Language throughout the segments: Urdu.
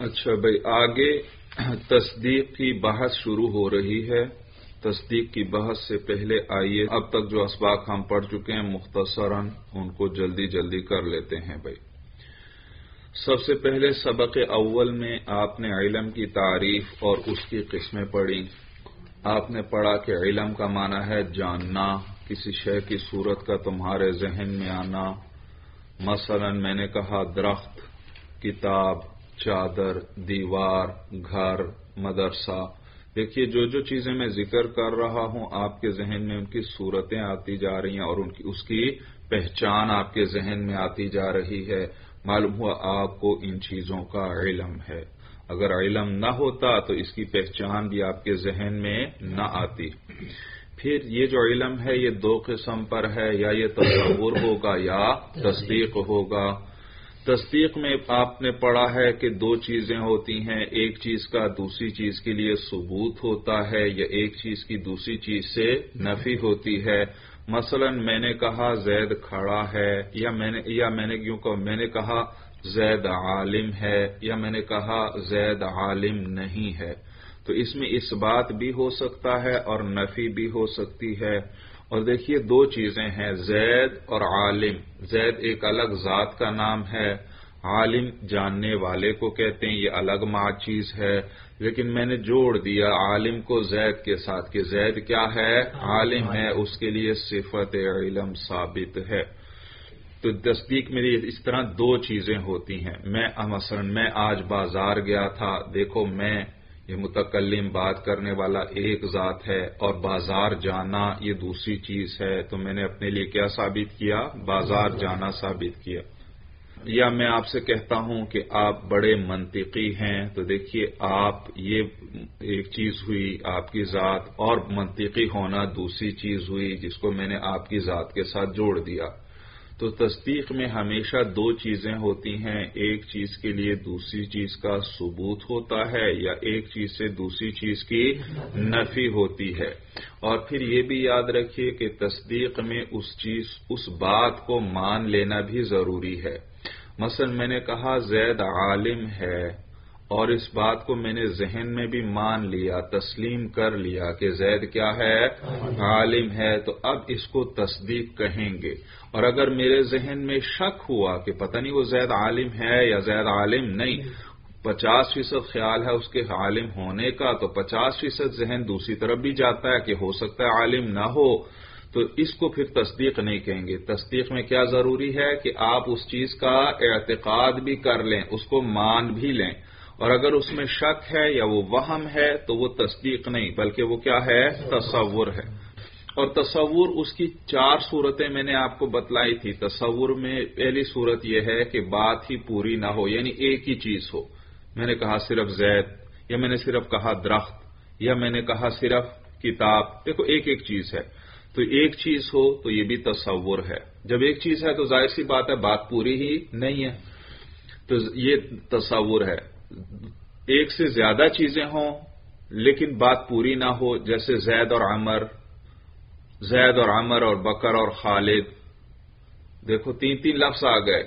اچھا بھائی، آگے تصدیق کی بحث شروع ہو رہی ہے۔ تصدیق کی بحث سے پہلے آئیے اب تک جو اسباق ہم پڑھ چکے ہیں مختصراً ان کو جلدی جلدی کر لیتے ہیں بھائی۔ سب سے پہلے سبق اول میں آپ نے علم کی تعریف اور اس کی قسمیں پڑھی۔ آپ نے پڑھا کہ علم کا معنی ہے جاننا، کسی شے کی صورت کا تمہارے ذہن میں آنا۔ مثلا میں نے کہا درخت، کتاب، چادر، دیوار، گھر، مدرسہ۔ دیکھیے جو جو چیزیں میں ذکر کر رہا ہوں آپ کے ذہن میں ان کی صورتیں آتی جا رہی ہیں اور اس کی پہچان آپ کے ذہن میں آتی جا رہی ہے۔ معلوم ہوا آپ کو ان چیزوں کا علم ہے۔ اگر علم نہ ہوتا تو اس کی پہچان بھی آپ کے ذہن میں نہ آتی۔ پھر یہ جو علم ہے یہ دو قسم پر ہے، یا یہ تصور ہوگا یا تصدیق ہوگا۔ تصدیق میں آپ نے پڑھا ہے کہ دو چیزیں ہوتی ہیں، ایک چیز کا دوسری چیز کے لیے ثبوت ہوتا ہے یا ایک چیز کی دوسری چیز سے نفی ہوتی ہے۔ مثلا میں نے کہا زید کھڑا ہے، یا میں نے کہا زید عالم ہے، یا میں نے کہا زید عالم نہیں ہے۔ تو اس میں اس بات بھی ہو سکتا ہے اور نفی بھی ہو سکتی ہے۔ اور دیکھیے دو چیزیں ہیں، زید اور عالم۔ زید ایک الگ ذات کا نام ہے، عالم جاننے والے کو کہتے ہیں، یہ الگ چیز ہے۔ لیکن میں نے جوڑ دیا عالم کو زید کے ساتھ کہ زید کیا ہے؟ عالم ہے، اس کے لیے صفت علم ثابت ہے۔ تو تصدیق میں اس طرح دو چیزیں ہوتی ہیں۔ مثلا میں آج بازار گیا تھا، دیکھو میں یہ متکلم بات کرنے والا ایک ذات ہے اور بازار جانا یہ دوسری چیز ہے، تو میں نے اپنے لیے کیا ثابت کیا؟ بازار جانا ثابت کیا۔ یا میں آپ سے کہتا ہوں کہ آپ بڑے منطقی ہیں، تو دیکھیے آپ یہ ایک چیز ہوئی آپ کی ذات، اور منطقی ہونا دوسری چیز ہوئی جس کو میں نے آپ کی ذات کے ساتھ جوڑ دیا۔ تو تصدیق میں ہمیشہ دو چیزیں ہوتی ہیں، ایک چیز کے لیے دوسری چیز کا ثبوت ہوتا ہے یا ایک چیز سے دوسری چیز کی نفی ہوتی ہے۔ اور پھر یہ بھی یاد رکھیے کہ تصدیق میں اس بات کو مان لینا بھی ضروری ہے۔ مثلا میں نے کہا زید عالم ہے، اور اس بات کو میں نے ذہن میں بھی مان لیا، تسلیم کر لیا کہ زید کیا ہے؟ عالم ہے، تو اب اس کو تصدیق کہیں گے۔ اور اگر میرے ذہن میں شک ہوا کہ پتہ نہیں وہ زید عالم ہے یا زید عالم نہیں، 50% خیال ہے اس کے عالم ہونے کا، تو 50% ذہن دوسری طرف بھی جاتا ہے کہ ہو سکتا ہے عالم نہ ہو، تو اس کو پھر تصدیق نہیں کہیں گے۔ تصدیق میں کیا ضروری ہے کہ آپ اس چیز کا اعتقاد بھی کر لیں، اس کو مان بھی لیں، اور اگر اس میں شک ہے یا وہ وہم ہے تو وہ تصدیق نہیں بلکہ وہ کیا ہے؟ تصور ہے۔ اور تصور اس کی 4 صورتیں میں نے آپ کو بتلائی تھی۔ تصور میں پہلی صورت یہ ہے کہ بات ہی پوری نہ ہو، یعنی ایک ہی چیز ہو۔ میں نے کہا صرف زید، یا میں نے صرف کہا درخت، یا میں نے کہا صرف کتاب۔ دیکھو ایک ایک چیز ہے، تو ایک چیز ہو تو یہ بھی تصور ہے۔ جب ایک چیز ہے تو ظاہر سی بات ہے بات پوری ہی نہیں ہے، تو یہ تصور ہے۔ ایک سے زیادہ چیزیں ہوں لیکن بات پوری نہ ہو، جیسے زید اور عمر اور بکر اور خالد، دیکھو 3 لفظ آ گئے۔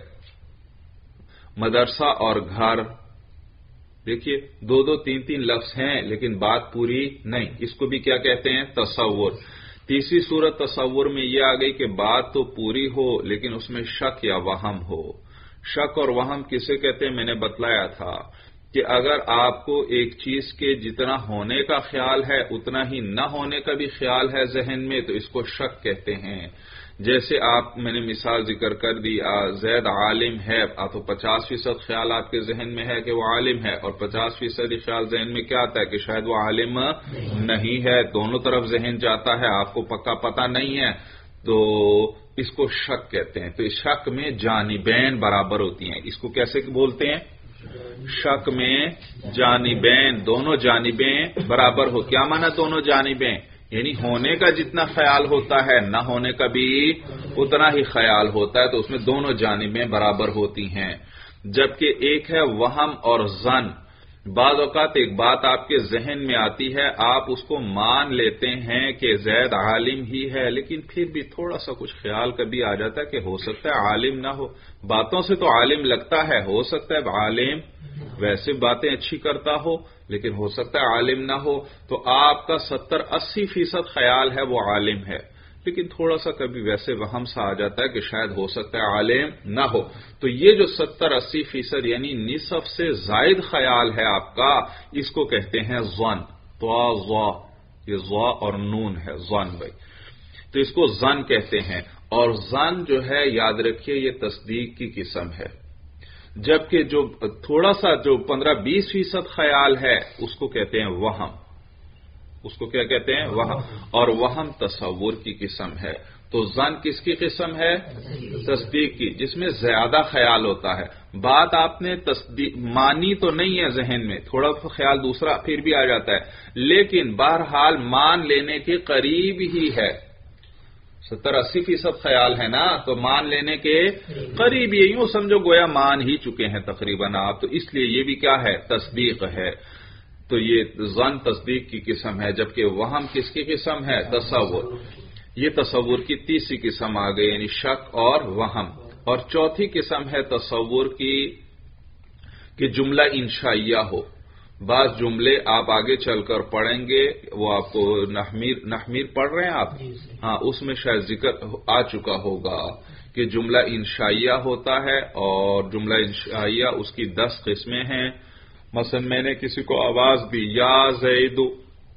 مدرسہ اور گھر، دیکھیے 2 3 لفظ ہیں لیکن بات پوری نہیں، اس کو بھی کیا کہتے ہیں؟ تصور۔ تیسری صورت تصور میں یہ آ گئی کہ بات تو پوری ہو لیکن اس میں شک یا وہم ہو۔ شک اور وہم کسے کہتے ہیں؟ میں نے بتلایا تھا کہ اگر آپ کو ایک چیز کے جتنا ہونے کا خیال ہے اتنا ہی نہ ہونے کا بھی خیال ہے ذہن میں، تو اس کو شک کہتے ہیں۔ جیسے میں نے مثال ذکر کر دی، زید عالم ہے، تو 50% خیال آپ کے ذہن میں ہے کہ وہ عالم ہے، اور 50% خیال ذہن میں کیا آتا ہے کہ شاید وہ عالم نہیں ہے۔ دونوں طرف ذہن جاتا ہے، آپ کو پکا پتہ نہیں ہے، تو اس کو شک کہتے ہیں۔ تو اس شک میں جانبین برابر ہوتی ہیں، اس کو کیسے بولتے ہیں؟ شک میں جانبین، دونوں جانبیں برابر ہو۔ کیا معنی دونوں جانبیں؟ یعنی ہونے کا جتنا خیال ہوتا ہے نہ ہونے کا بھی اتنا ہی خیال ہوتا ہے، تو اس میں دونوں جانبیں برابر ہوتی ہیں۔ جبکہ ایک ہے وہم اور ظن۔ بعض اوقات ایک بات آپ کے ذہن میں آتی ہے، آپ اس کو مان لیتے ہیں کہ زید عالم ہی ہے، لیکن پھر بھی تھوڑا سا کچھ خیال کبھی آ جاتا ہے کہ ہو سکتا ہے عالم نہ ہو. باتوں سے تو عالم لگتا ہے، ہو سکتا ہے عالم ویسے باتیں اچھی کرتا ہو لیکن ہو سکتا ہے عالم نہ ہو. تو آپ کا 70-80% خیال ہے وہ عالم ہے، لیکن تھوڑا سا کبھی ویسے وہم سا آ جاتا ہے کہ شاید ہو سکتا ہے عالم نہ ہو. تو یہ جو 70-80% یعنی نصف سے زائد خیال ہے آپ کا، اس کو کہتے ہیں ظن. تو یہ ظا اور نون ہے، ظن بھائی، تو اس کو ظن کہتے ہیں. اور ظن جو ہے یاد رکھیے یہ تصدیق کی قسم ہے، جبکہ جو تھوڑا سا جو 15-20% خیال ہے اس کو کہتے ہیں وہم. اس کو کیا کہتے ہیں؟ وہم. اور وہم تصور کی قسم ہے. تو ظن کس کی قسم ہے؟ تصدیق کی، جس میں زیادہ خیال ہوتا ہے. بات آپ نے تصدیق مانی تو نہیں ہے ذہن میں، تھوڑا خیال دوسرا پھر بھی آ جاتا ہے، لیکن بہرحال مان لینے کے قریب ہی ہے. 70-80% خیال ہے نا، تو مان لینے کے قریب ہی، یوں سمجھو گویا مان ہی چکے ہیں تقریباً آپ. تو اس لیے یہ بھی کیا ہے؟ تصدیق ہے. تو یہ ظن تصدیق کی قسم ہے، جبکہ وہم کس کی قسم ہے؟ تصور. یہ تصور کی تیسری قسم آ گئی، یعنی شک اور وہم. اور چوتھی قسم ہے تصور کی کہ جملہ انشائیہ ہو. بعض جملے آپ آگے چل کر پڑھیں گے، وہ آپ کو نحمیر پڑھ رہے ہیں آپ؟ ہاں، اس میں شاید ذکر آ چکا ہوگا کہ جملہ انشائیہ ہوتا ہے، اور جملہ انشائیہ اس کی 10 قسمیں ہیں. مثلا میں نے کسی کو آواز دی، یا زیدو،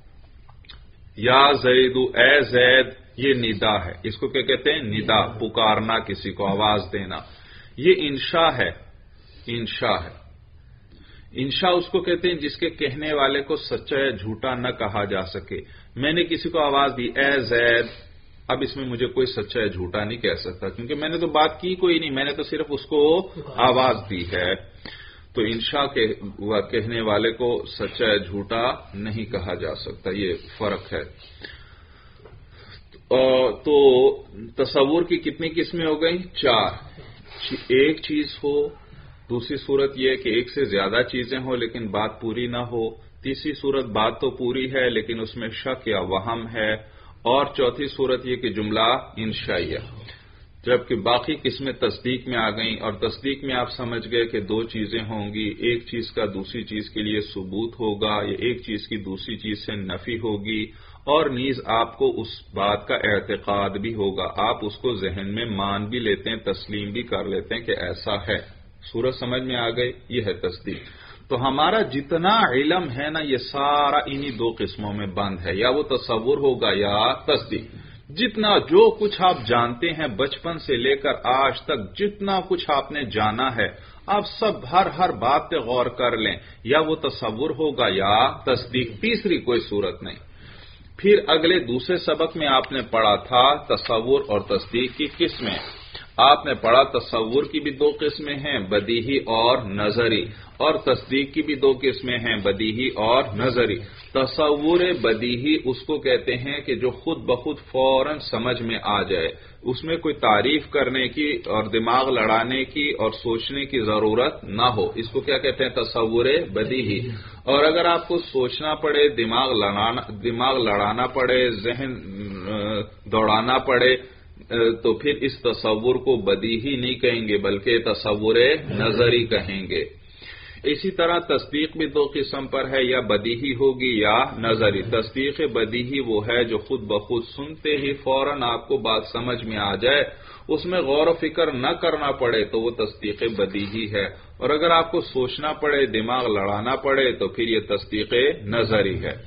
یا زیدو، اے زید، یہ ندا ہے. اس کو کیا کہتے ہیں؟ ندا، پکارنا، کسی کو آواز دینا. یہ انشاء ہے. انشاء ہے. انشاء اس کو کہتے ہیں جس کے کہنے والے کو سچا یا جھوٹا نہ کہا جا سکے. میں نے کسی کو آواز دی، اے زید، اب اس میں مجھے کوئی سچا یا جھوٹا نہیں کہہ سکتا، کیونکہ میں نے تو بات کی کوئی نہیں، میں نے تو صرف اس کو آواز دی ہے. تو انشاء کے کہنے والے کو سچا یا جھوٹا نہیں کہا جا سکتا، یہ فرق ہے. تو تصور کی کتنی قسمیں ہو گئیں؟ 4. ایک چیز ہو، دوسری صورت یہ کہ ایک سے زیادہ چیزیں ہوں لیکن بات پوری نہ ہو، تیسری صورت بات تو پوری ہے لیکن اس میں شک یا وہم ہے، اور چوتھی صورت یہ کہ جملہ انشائیہ. جبکہ باقی قسمیں تصدیق میں آ گئیں، اور تصدیق میں آپ سمجھ گئے کہ 2 چیزیں ہوں گی، ایک چیز کا دوسری چیز کے لیے ثبوت ہوگا، یا ایک چیز کی دوسری چیز سے نفی ہوگی، اور نیز آپ کو اس بات کا اعتقاد بھی ہوگا، آپ اس کو ذہن میں مان بھی لیتے ہیں، تسلیم بھی کر لیتے ہیں کہ ایسا ہے. صورت سمجھ میں آ گئی؟ یہ ہے تصدیق. تو ہمارا جتنا علم ہے نا، یہ سارا انہی 2 قسموں میں بند ہے، یا وہ تصور ہوگا یا تصدیق. جتنا جو کچھ آپ جانتے ہیں بچپن سے لے کر آج تک، جتنا کچھ آپ نے جانا ہے، آپ سب ہر بات پہ غور کر لیں، یا وہ تصور ہوگا یا تصدیق، تیسری کوئی صورت نہیں. پھر اگلے دوسرے سبق میں آپ نے پڑھا تھا تصور اور تصدیق کی قسمیں. آپ نے پڑھا تصور کی بھی 2 قسمیں ہیں، بدیہی اور نظری، اور تصدیق کی بھی 2 قسمیں ہیں، بدیہی اور نظری. تصور بدیہی اس کو کہتے ہیں کہ جو خود بخود فوراً سمجھ میں آ جائے، اس میں کوئی تعریف کرنے کی اور دماغ لڑانے کی اور سوچنے کی ضرورت نہ ہو، اس کو کیا کہتے ہیں؟ تصور بدیہی. اور اگر آپ کو سوچنا پڑے، دماغ لڑانا پڑے، ذہن دوڑانا پڑے، تو پھر اس تصور کو بدیہی نہیں کہیں گے بلکہ تصور نظری کہیں گے. اسی طرح تصدیق بھی 2 قسم پر ہے، یا بدیہی ہوگی یا نظری. تصدیق بدیہی وہ ہے جو خود بخود سنتے ہی فوراً آپ کو بات سمجھ میں آ جائے، اس میں غور و فکر نہ کرنا پڑے، تو وہ تصدیق بدیہی ہے. اور اگر آپ کو سوچنا پڑے، دماغ لڑانا پڑے، تو پھر یہ تصدیق نظری ہے.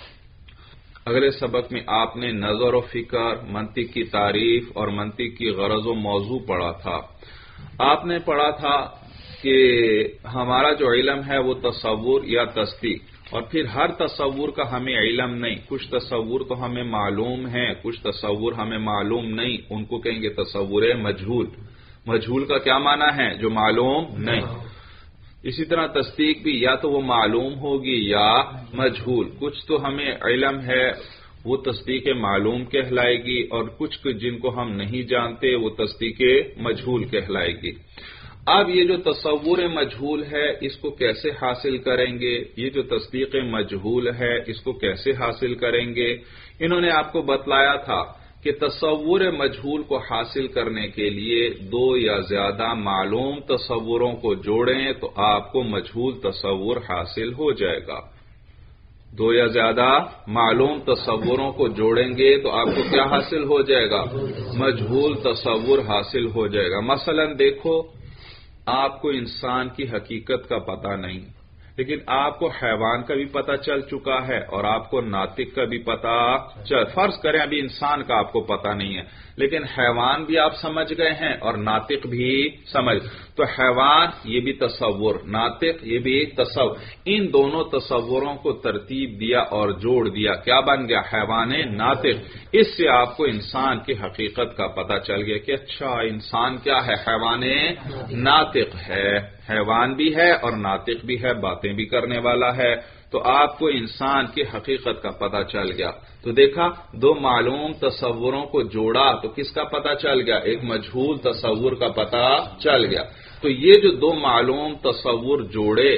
اگلے سبق میں آپ نے نظر و فکر، منطق کی تعریف اور منطق کی غرض و موضوع پڑھا تھا. آپ نے پڑھا تھا کہ ہمارا جو علم ہے وہ تصور یا تصدیق، اور پھر ہر تصور کا ہمیں علم نہیں، کچھ تصور تو ہمیں معلوم ہیں، کچھ تصور ہمیں معلوم نہیں، ان کو کہیں گے تصور مجہول. مجہول کا کیا معنی ہے؟ جو معلوم نہیں. اسی طرح تصدیق بھی یا تو وہ معلوم ہوگی یا مجہول. کچھ تو ہمیں علم ہے، وہ تصدیق معلوم کہلائے گی، اور کچھ جن کو ہم نہیں جانتے وہ تصدیق مجہول کہلائے گی. اب یہ جو تصور مجہول ہے اس کو کیسے حاصل کریں گے؟ یہ جو تصدیق مجہول ہے اس کو کیسے حاصل کریں گے؟ انہوں نے آپ کو بتلایا تھا کہ تصور مجہول کو حاصل کرنے کے لیے دو یا زیادہ معلوم تصوروں کو جوڑیں تو آپ کو مجہول تصور حاصل ہو جائے گا۔ دو یا زیادہ معلوم تصوروں کو جوڑیں گے تو آپ کو کیا حاصل ہو جائے گا؟ مجہول تصور حاصل ہو جائے گا۔ مثلا دیکھو، آپ کو انسان کی حقیقت کا پتہ نہیں، لیکن آپ کو حیوان کا بھی پتہ چل چکا ہے اور آپ کو ناطق کا بھی پتہ فرض کریں ابھی انسان کا آپ کو پتہ نہیں ہے، لیکن حیوان بھی آپ سمجھ گئے ہیں اور ناطق بھی سمجھ، تو حیوان یہ بھی تصور، ناطق یہ بھی تصور، ان دونوں تصوروں کو ترتیب دیا اور جوڑ دیا، کیا بن گیا؟ حیوان ناطق۔ اس سے آپ کو انسان کی حقیقت کا پتہ چل گیا کہ اچھا انسان کیا ہے؟ حیوان ناطق ہے، حیوان بھی ہے اور ناطق بھی ہے، باتیں بھی کرنے والا ہے، تو آپ کو انسان کی حقیقت کا پتہ چل گیا۔ تو دیکھا، دو معلوم تصوروں کو جوڑا تو کس کا پتہ چل گیا؟ ایک مجہول تصور کا پتہ چل گیا۔ تو یہ جو دو معلوم تصور جوڑے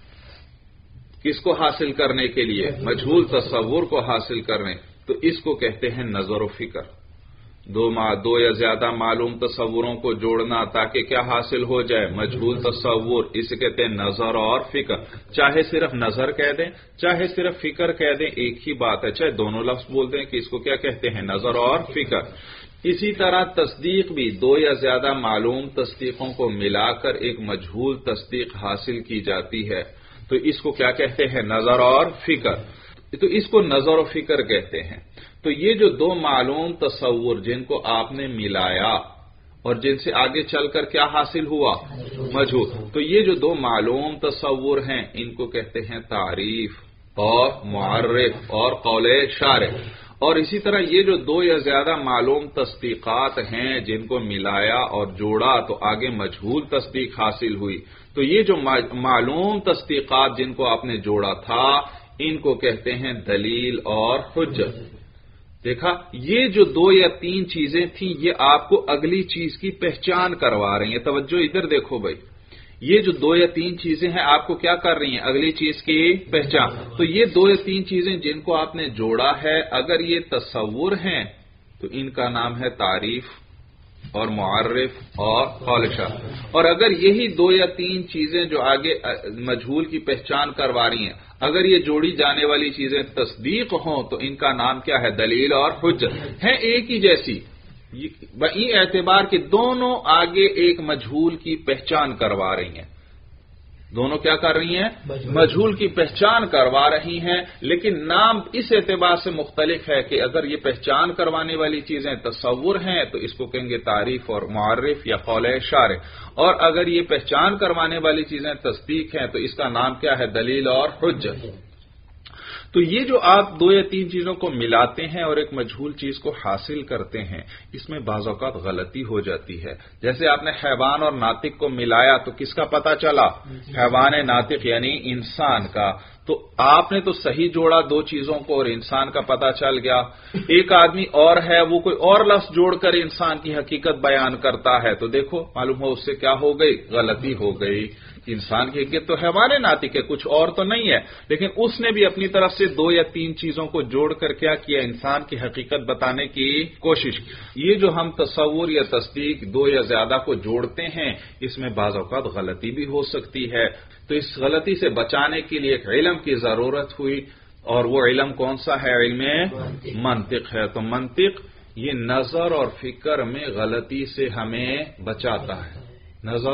کس کو حاصل کرنے کے لیے؟ مجہول تصور کو حاصل کرنے، تو اس کو کہتے ہیں نظر و فکر۔ دو یا زیادہ معلوم تصوروں کو جوڑنا تاکہ کیا حاصل ہو جائے؟ مجہول تصور، اسے کہتے ہیں نظر اور فکر۔ چاہے صرف نظر کہہ دیں چاہے صرف فکر کہہ دیں، ایک ہی بات ہے، چاہے دونوں لفظ بول دیں کہ اس کو کیا کہتے ہیں؟ نظر اور فکر۔ اسی طرح تصدیق بھی دو یا زیادہ معلوم تصدیقوں کو ملا کر ایک مجہول تصدیق حاصل کی جاتی ہے، تو اس کو کیا کہتے ہیں؟ نظر اور فکر۔ تو اس کو نظر و فکر کہتے ہیں۔ تو یہ جو دو معلوم تصور جن کو آپ نے ملایا اور جن سے آگے چل کر کیا حاصل ہوا؟ مجہول۔ تو یہ جو دو معلوم تصور ہیں ان کو کہتے ہیں تعریف اور معرف اور قول شارح۔ اور اسی طرح یہ جو دو یا زیادہ معلوم تصدیقات ہیں جن کو ملایا اور جوڑا تو آگے مجہول تصدیق حاصل ہوئی، تو یہ جو معلوم تصدیقات جن کو آپ نے جوڑا تھا ان کو کہتے ہیں دلیل اور حجت۔ دیکھا، یہ جو دو یا تین چیزیں تھیں یہ آپ کو اگلی چیز کی پہچان کروا رہی ہیں۔ توجہ ادھر دیکھو بھائی، یہ جو دو یا تین چیزیں ہیں آپ کو کیا کر رہی ہیں؟ اگلی چیز کی پہچان۔ تو یہ دو یا تین چیزیں جن کو آپ نے جوڑا ہے اگر یہ تصور ہیں تو ان کا نام ہے تعریف اور معرف اور قول شارح۔ اور اگر یہی دو یا تین چیزیں جو آگے مجہول کی پہچان کروا رہی ہیں اگر یہ جوڑی جانے والی چیزیں تصدیق ہوں تو ان کا نام کیا ہے؟ دلیل اور حجت۔ ہیں ایک ہی جیسی، بئی اعتبار کہ دونوں آگے ایک مجہول کی پہچان کروا رہی ہیں، دونوں کیا کر رہی ہیں؟ مجہول کی پہچان کروا رہی ہیں، لیکن نام اس اعتبار سے مختلف ہے کہ اگر یہ پہچان کروانے والی چیزیں تصور ہیں تو اس کو کہیں گے تعریف اور معرف یا قول شارح، اور اگر یہ پہچان کروانے والی چیزیں تصدیق ہیں تو اس کا نام کیا ہے؟ دلیل اور حجت۔ تو یہ جو آپ دو یا تین چیزوں کو ملاتے ہیں اور ایک مجہول چیز کو حاصل کرتے ہیں اس میں بعض اوقات غلطی ہو جاتی ہے۔ جیسے آپ نے حیوان اور ناطق کو ملایا تو کس کا پتہ چلا؟ حیوان ناطق یعنی انسان کا۔ تو آپ نے تو صحیح جوڑا دو چیزوں کو اور انسان کا پتہ چل گیا۔ ایک آدمی اور ہے وہ کوئی اور لفظ جوڑ کر انسان کی حقیقت بیان کرتا ہے تو دیکھو معلوم ہو اس سے کیا ہو گئی؟ غلطی ہو گئی۔ انسان کی حقیقت تو حیوان ناطق ہے، کچھ اور تو نہیں ہے، لیکن اس نے بھی اپنی طرف سے دو یا تین چیزوں کو جوڑ کر کیا کیا؟ انسان کی حقیقت بتانے کی کوشش۔ یہ جو ہم تصور یا تصدیق دو یا زیادہ کو جوڑتے ہیں اس میں بعض اوقات غلطی بھی ہو سکتی ہے، تو اس غلطی سے بچانے کے لیے ایک علم کی ضرورت ہوئی، اور وہ علم کون سا ہے؟ علم منطق ہے۔ تو منطق یہ نظر اور فکر میں غلطی سے ہمیں بچاتا ہے۔ نظر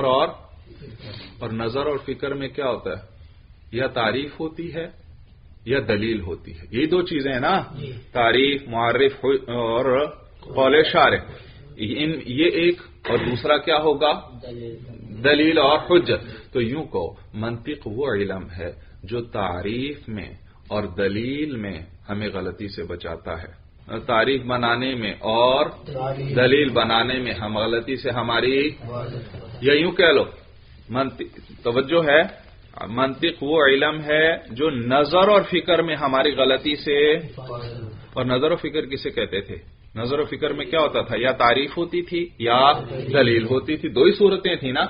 اور فکر میں کیا ہوتا ہے؟ یا تعریف ہوتی ہے یا دلیل ہوتی ہے، یہ دو چیزیں ہیں نا، تعریف معرف اور قول شارح، یہ ایک، اور دوسرا کیا ہوگا؟ دلیل اور حجت۔ تو یوں کہو منطق وہ علم ہے جو تعریف میں اور دلیل میں ہمیں غلطی سے بچاتا ہے۔ تعریف بنانے میں اور دلیل بنانے میں ہم غلطی سے ہماری، یا یوں کہہ لو توجہ ہے، منطق وہ علم ہے جو نظر اور فکر میں ہماری غلطی سے، اور نظر و فکر کسے کہتے تھے؟ نظر و فکر میں کیا ہوتا تھا؟ یا تعریف ہوتی تھی یا دلیل ہوتی تھی، دو ہی صورتیں تھیں نا۔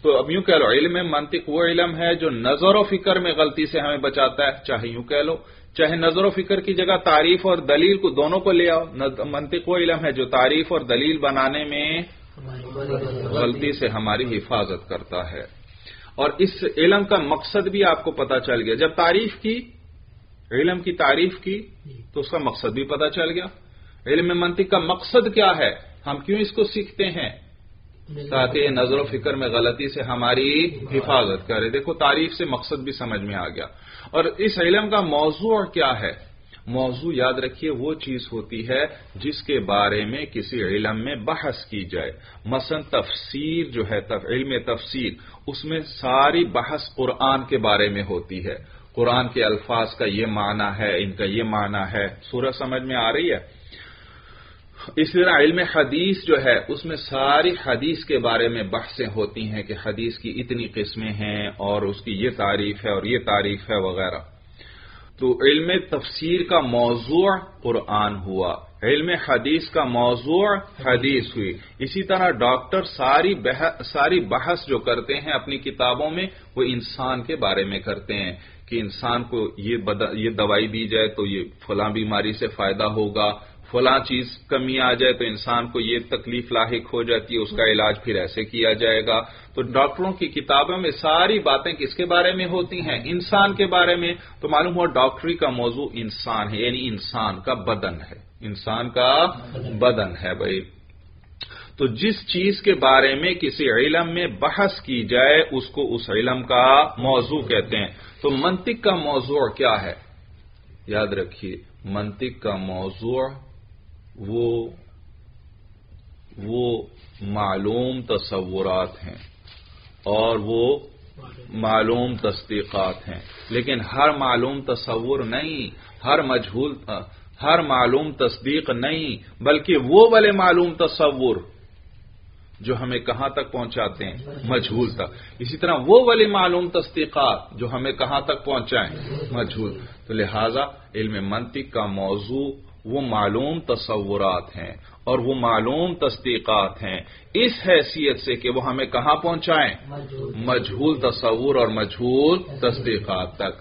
تو اب یوں کہہ لو علم منطق وہ علم ہے جو نظر و فکر میں غلطی سے ہمیں بچاتا ہے، چاہے یوں کہہ لو، چاہے نظر و فکر کی جگہ تعریف اور دلیل کو دونوں کو لے آؤ۔ منطق وہ علم ہے جو تعریف اور دلیل بنانے میں غلطی سے ہماری حفاظت کرتا ہے۔ اور اس علم کا مقصد بھی آپ کو پتا چل گیا، جب تعریف کی، علم کی تعریف کی تو اس کا مقصد بھی پتا چل گیا۔ علم منطق کا مقصد کیا ہے، ہم کیوں اس کو سیکھتے ہیں؟ تاکہ نظر و فکر میں غلطی سے ہماری حفاظت کرے۔ دیکھو تعریف سے مقصد بھی سمجھ میں آ گیا۔ اور اس علم کا موضوع کیا ہے؟ موضوع یاد رکھیے وہ چیز ہوتی ہے جس کے بارے میں کسی علم میں بحث کی جائے۔ مثلا تفسیر جو ہے، علم تفسیر، اس میں ساری بحث قرآن کے بارے میں ہوتی ہے۔ قرآن کے الفاظ کا یہ معنی ہے، ان کا یہ معنی ہے، سورہ سمجھ میں آ رہی ہے؟ اس طرح علم حدیث جو ہے اس میں ساری حدیث کے بارے میں بحثیں ہوتی ہیں کہ حدیث کی اتنی قسمیں ہیں اور اس کی یہ تعریف ہے اور یہ تعریف ہے وغیرہ۔ تو علم تفسیر کا موضوع قرآن ہوا، علم حدیث کا موضوع حدیث ہوئی۔ اسی طرح ڈاکٹر ساری بحث جو کرتے ہیں اپنی کتابوں میں وہ انسان کے بارے میں کرتے ہیں کہ انسان کو یہ دوائی دی جائے تو یہ فلاں بیماری سے فائدہ ہوگا، فلاں چیز کمی آ جائے تو انسان کو یہ تکلیف لاحق ہو جاتی ہے، اس کا علاج پھر ایسے کیا جائے گا۔ تو ڈاکٹروں کی کتابوں میں ساری باتیں کس کے بارے میں ہوتی ہیں؟ انسان کے بارے میں۔ تو معلوم ہوا ڈاکٹری کا موضوع انسان ہے، یعنی انسان کا بدن ہے، انسان کا بدن ہے بھائی۔ تو جس چیز کے بارے میں کسی علم میں بحث کی جائے اس کو اس علم کا موضوع کہتے ہیں۔ تو منطق کا موضوع کیا ہے؟ یاد رکھیے منطق کا موضوع وہ معلوم تصورات ہیں اور وہ معلوم تصدیقات ہیں، لیکن ہر معلوم تصور نہیں، ہر معلوم تصدیق نہیں، بلکہ وہ والے معلوم تصور جو ہمیں کہاں تک پہنچاتے ہیں؟ مجہول تک۔ اسی طرح وہ والے معلوم تصدیقات جو ہمیں کہاں تک پہنچائیں؟ مجہول۔ تو لہذا علم منطق کا موضوع وہ معلوم تصورات ہیں اور وہ معلوم تصدیقات ہیں، اس حیثیت سے کہ وہ ہمیں کہاں پہنچائیں؟ مجہول تصور اور مجہول تصدیقات تک۔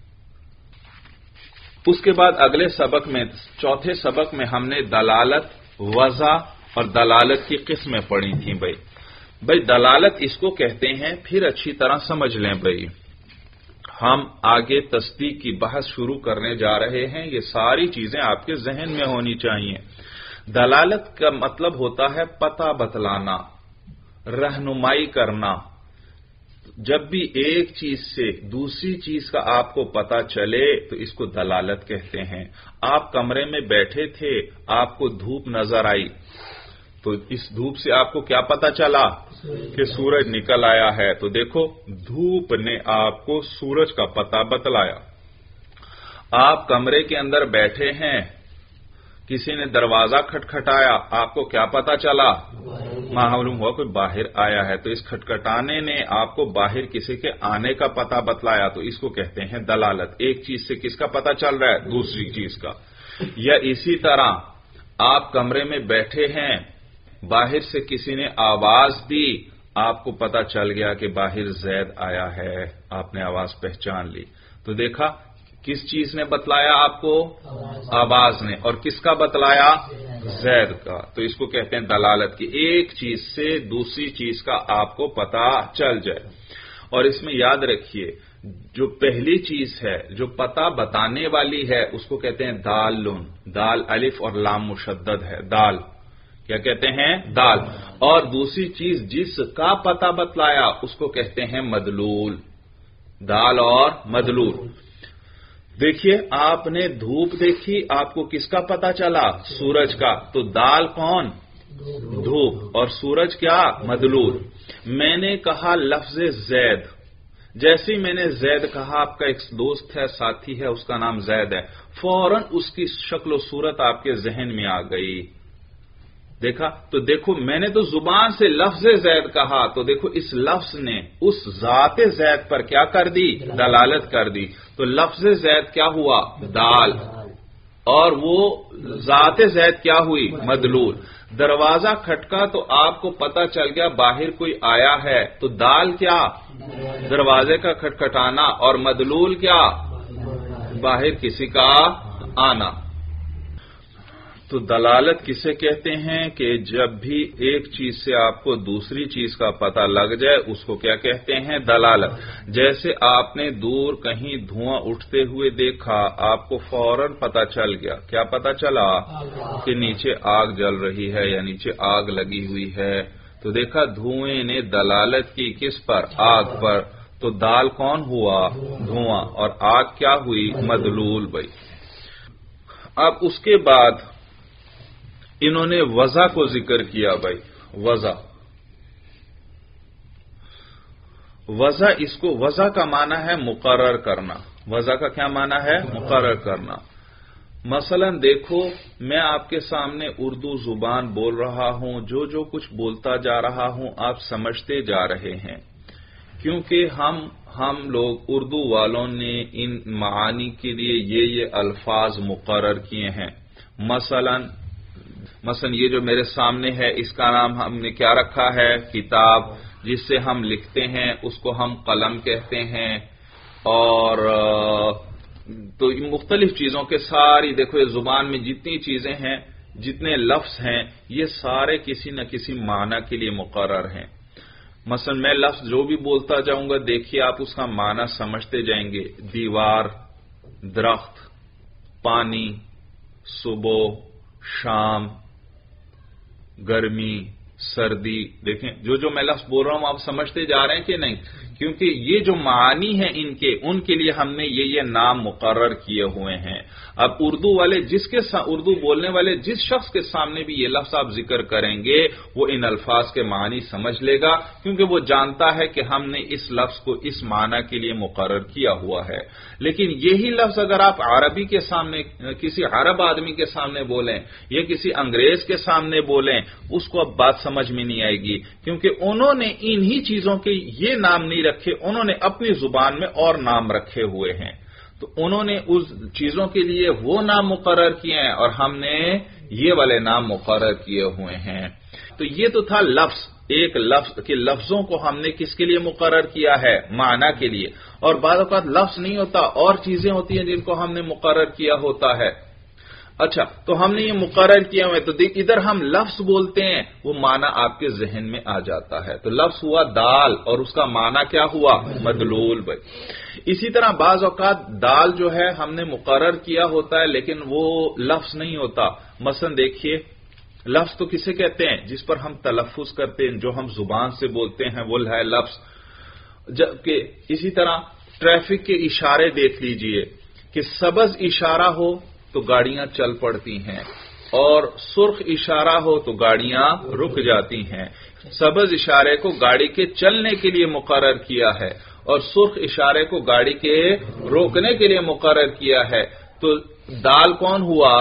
اس کے بعد اگلے سبق میں، چوتھے سبق میں ہم نے دلالت، وضع اور دلالت کی قسمیں پڑھی تھیں بھائی دلالت اس کو کہتے ہیں، پھر اچھی طرح سمجھ لیں بھائی، ہم آگے تصدیق کی بحث شروع کرنے جا رہے ہیں، یہ ساری چیزیں آپ کے ذہن میں ہونی چاہیے۔ دلالت کا مطلب ہوتا ہے پتہ بتلانا، رہنمائی کرنا۔ جب بھی ایک چیز سے دوسری چیز کا آپ کو پتہ چلے تو اس کو دلالت کہتے ہیں۔ آپ کمرے میں بیٹھے تھے، آپ کو دھوپ نظر آئی، تو اس دھوپ سے آپ کو کیا پتہ چلا کہ سورج نکل آیا ہے؟ تو دیکھو دھوپ نے آپ کو سورج کا پتہ بتلایا۔ آپ کمرے کے اندر بیٹھے ہیں، کسی نے دروازہ کھٹکھٹایا، آپ کو کیا پتہ چلا؟ معلوم ہوا کوئی باہر آیا ہے، تو اس کھٹکھٹانے نے آپ کو باہر کسی کے آنے کا پتہ بتلایا، تو اس کو کہتے ہیں دلالت۔ ایک چیز سے کس کا پتہ چل رہا ہے؟ دوسری چیز کا۔ یا اسی طرح آپ کمرے میں بیٹھے ہیں، باہر سے کسی نے آواز دی، آپ کو پتہ چل گیا کہ باہر زید آیا ہے، آپ نے آواز پہچان لی۔ تو دیکھا کس چیز نے بتلایا آپ کو؟ آواز نے۔ اور کس کا بتلایا؟ زید کا۔ تو اس کو کہتے ہیں دلالت کی، ایک چیز سے دوسری چیز کا آپ کو پتہ چل جائے۔ اور اس میں یاد رکھیے جو پہلی چیز ہے جو پتہ بتانے والی ہے اس کو کہتے ہیں دالن، دال الف اور لام مشدد ہے، دال کیا کہتے ہیں؟ دال۔ اور دوسری چیز جس کا پتہ بتلایا اس کو کہتے ہیں مدلول، دال اور مدلول۔ دیکھیے آپ نے دھوپ دیکھی، آپ کو کس کا پتہ چلا؟ سورج کا۔ تو دال کون؟ دھوپ، اور سورج کیا؟ مدلول۔ میں نے کہا لفظ زید، جیسے میں نے زید کہا، آپ کا ایک دوست ہے، ساتھی ہے، اس کا نام زید ہے، فوراً اس کی شکل و صورت آپ کے ذہن میں آ گئی۔ دیکھا تو دیکھو میں نے تو زبان سے لفظ زید کہا، تو دیکھو اس لفظ نے اس ذات زید پر کیا کر دی؟ دلالت کر دی۔ تو لفظ زید کیا ہوا؟ دال۔ اور وہ ذات زید کیا ہوئی؟ مدلول۔ دروازہ کھٹکا تو آپ کو پتا چل گیا باہر کوئی آیا ہے، تو دال کیا؟ دروازے کا کھٹکھٹانا، اور مدلول کیا؟ باہر کسی کا آنا۔ تو دلالت کسے کہتے ہیں؟ کہ جب بھی ایک چیز سے آپ کو دوسری چیز کا پتہ لگ جائے اس کو کیا کہتے ہیں؟ دلالت۔ جیسے آپ نے دور کہیں دھواں اٹھتے ہوئے دیکھا، آپ کو فوراً پتہ چل گیا، کیا پتہ چلا؟ کہ نیچے آگ جل رہی ہے یا نیچے آگ لگی ہوئی ہے۔ تو دیکھا دھوئیں نے دلالت کی کس پر؟ آگ پر۔ تو دال کون ہوا؟ دھواں، اور آگ کیا ہوئی؟ مدلول بھائی۔ اب اس کے بعد انہوں نے وضع کو ذکر کیا بھائی۔ وضع اس کو، وضع کا معنی ہے مقرر کرنا۔ وضع کا کیا معنی ہے؟ مقرر کرنا۔ مثلا دیکھو، میں آپ کے سامنے اردو زبان بول رہا ہوں، جو کچھ بولتا جا رہا ہوں آپ سمجھتے جا رہے ہیں، کیونکہ ہم لوگ اردو والوں نے ان معانی کے لیے یہ الفاظ مقرر کیے ہیں۔ مثلا یہ جو میرے سامنے ہے اس کا نام ہم نے کیا رکھا ہے؟ کتاب۔ جس سے ہم لکھتے ہیں اس کو ہم قلم کہتے ہیں، اور تو مختلف چیزوں کے ساری دیکھو یہ زبان میں جتنی چیزیں ہیں، جتنے لفظ ہیں، یہ سارے کسی نہ کسی معنی کے لیے مقرر ہیں۔ مثلا میں لفظ جو بھی بولتا جاؤں گا دیکھیے آپ اس کا معنی سمجھتے جائیں گے۔ دیوار، درخت، پانی، صبح، شام، گرمی، سردی، دیکھیں جو میں لفظ بول رہا ہوں آپ سمجھتے جا رہے ہیں کہ نہیں؟ کیونکہ یہ جو معانی ہیں ان کے لیے ہم نے یہ نام مقرر کیے ہوئے ہیں۔ اب اردو والے اردو بولنے والے جس شخص کے سامنے بھی یہ لفظ آپ ذکر کریں گے وہ ان الفاظ کے معنی سمجھ لے گا، کیونکہ وہ جانتا ہے کہ ہم نے اس لفظ کو اس معنی کے لیے مقرر کیا ہوا ہے۔ لیکن یہی لفظ اگر آپ عربی کے سامنے کسی عرب آدمی کے سامنے بولیں یا کسی انگریز کے سامنے بولیں، اس کو اب بات سمجھ میں نہیں آئے گی، کیونکہ انہوں نے انہی چیزوں کے یہ نام نہیں رکھے، انہوں نے اپنی زبان میں اور نام رکھے ہوئے ہیں۔ تو انہوں نے اس چیزوں کے لیے وہ نام مقرر کیے ہیں اور ہم نے یہ والے نام مقرر کیے ہوئے ہیں۔ تو یہ تو تھا لفظ، ایک لفظ کہ لفظوں کو ہم نے کس کے لیے مقرر کیا ہے؟ معنی کے لیے۔ اور بعض اوقات لفظ نہیں ہوتا، اور چیزیں ہوتی ہیں جن کو ہم نے مقرر کیا ہوتا ہے۔ اچھا، تو ہم نے یہ مقرر کیا ہوئے، تو دیکھ ادھر ہم لفظ بولتے ہیں وہ معنی آپ کے ذہن میں آ جاتا ہے۔ تو لفظ ہوا دال اور اس کا معنی کیا ہوا؟ مدلول بھائی۔ اسی طرح بعض اوقات دال جو ہے ہم نے مقرر کیا ہوتا ہے لیکن وہ لفظ نہیں ہوتا۔ مثلا دیکھیے، لفظ تو کسے کہتے ہیں؟ جس پر ہم تلفظ کرتے ہیں، جو ہم زبان سے بولتے ہیں وہ ہے لفظ۔ جبکہ اسی طرح ٹریفک کے اشارے دیکھ لیجئے کہ سبز اشارہ ہو تو گاڑیاں چل پڑتی ہیں، اور سرخ اشارہ ہو تو گاڑیاں رک جاتی ہیں۔ سبز اشارے کو گاڑی کے چلنے کے لیے مقرر کیا ہے اور سرخ اشارے کو گاڑی کے روکنے کے لیے مقرر کیا ہے۔ تو دال کون ہوا؟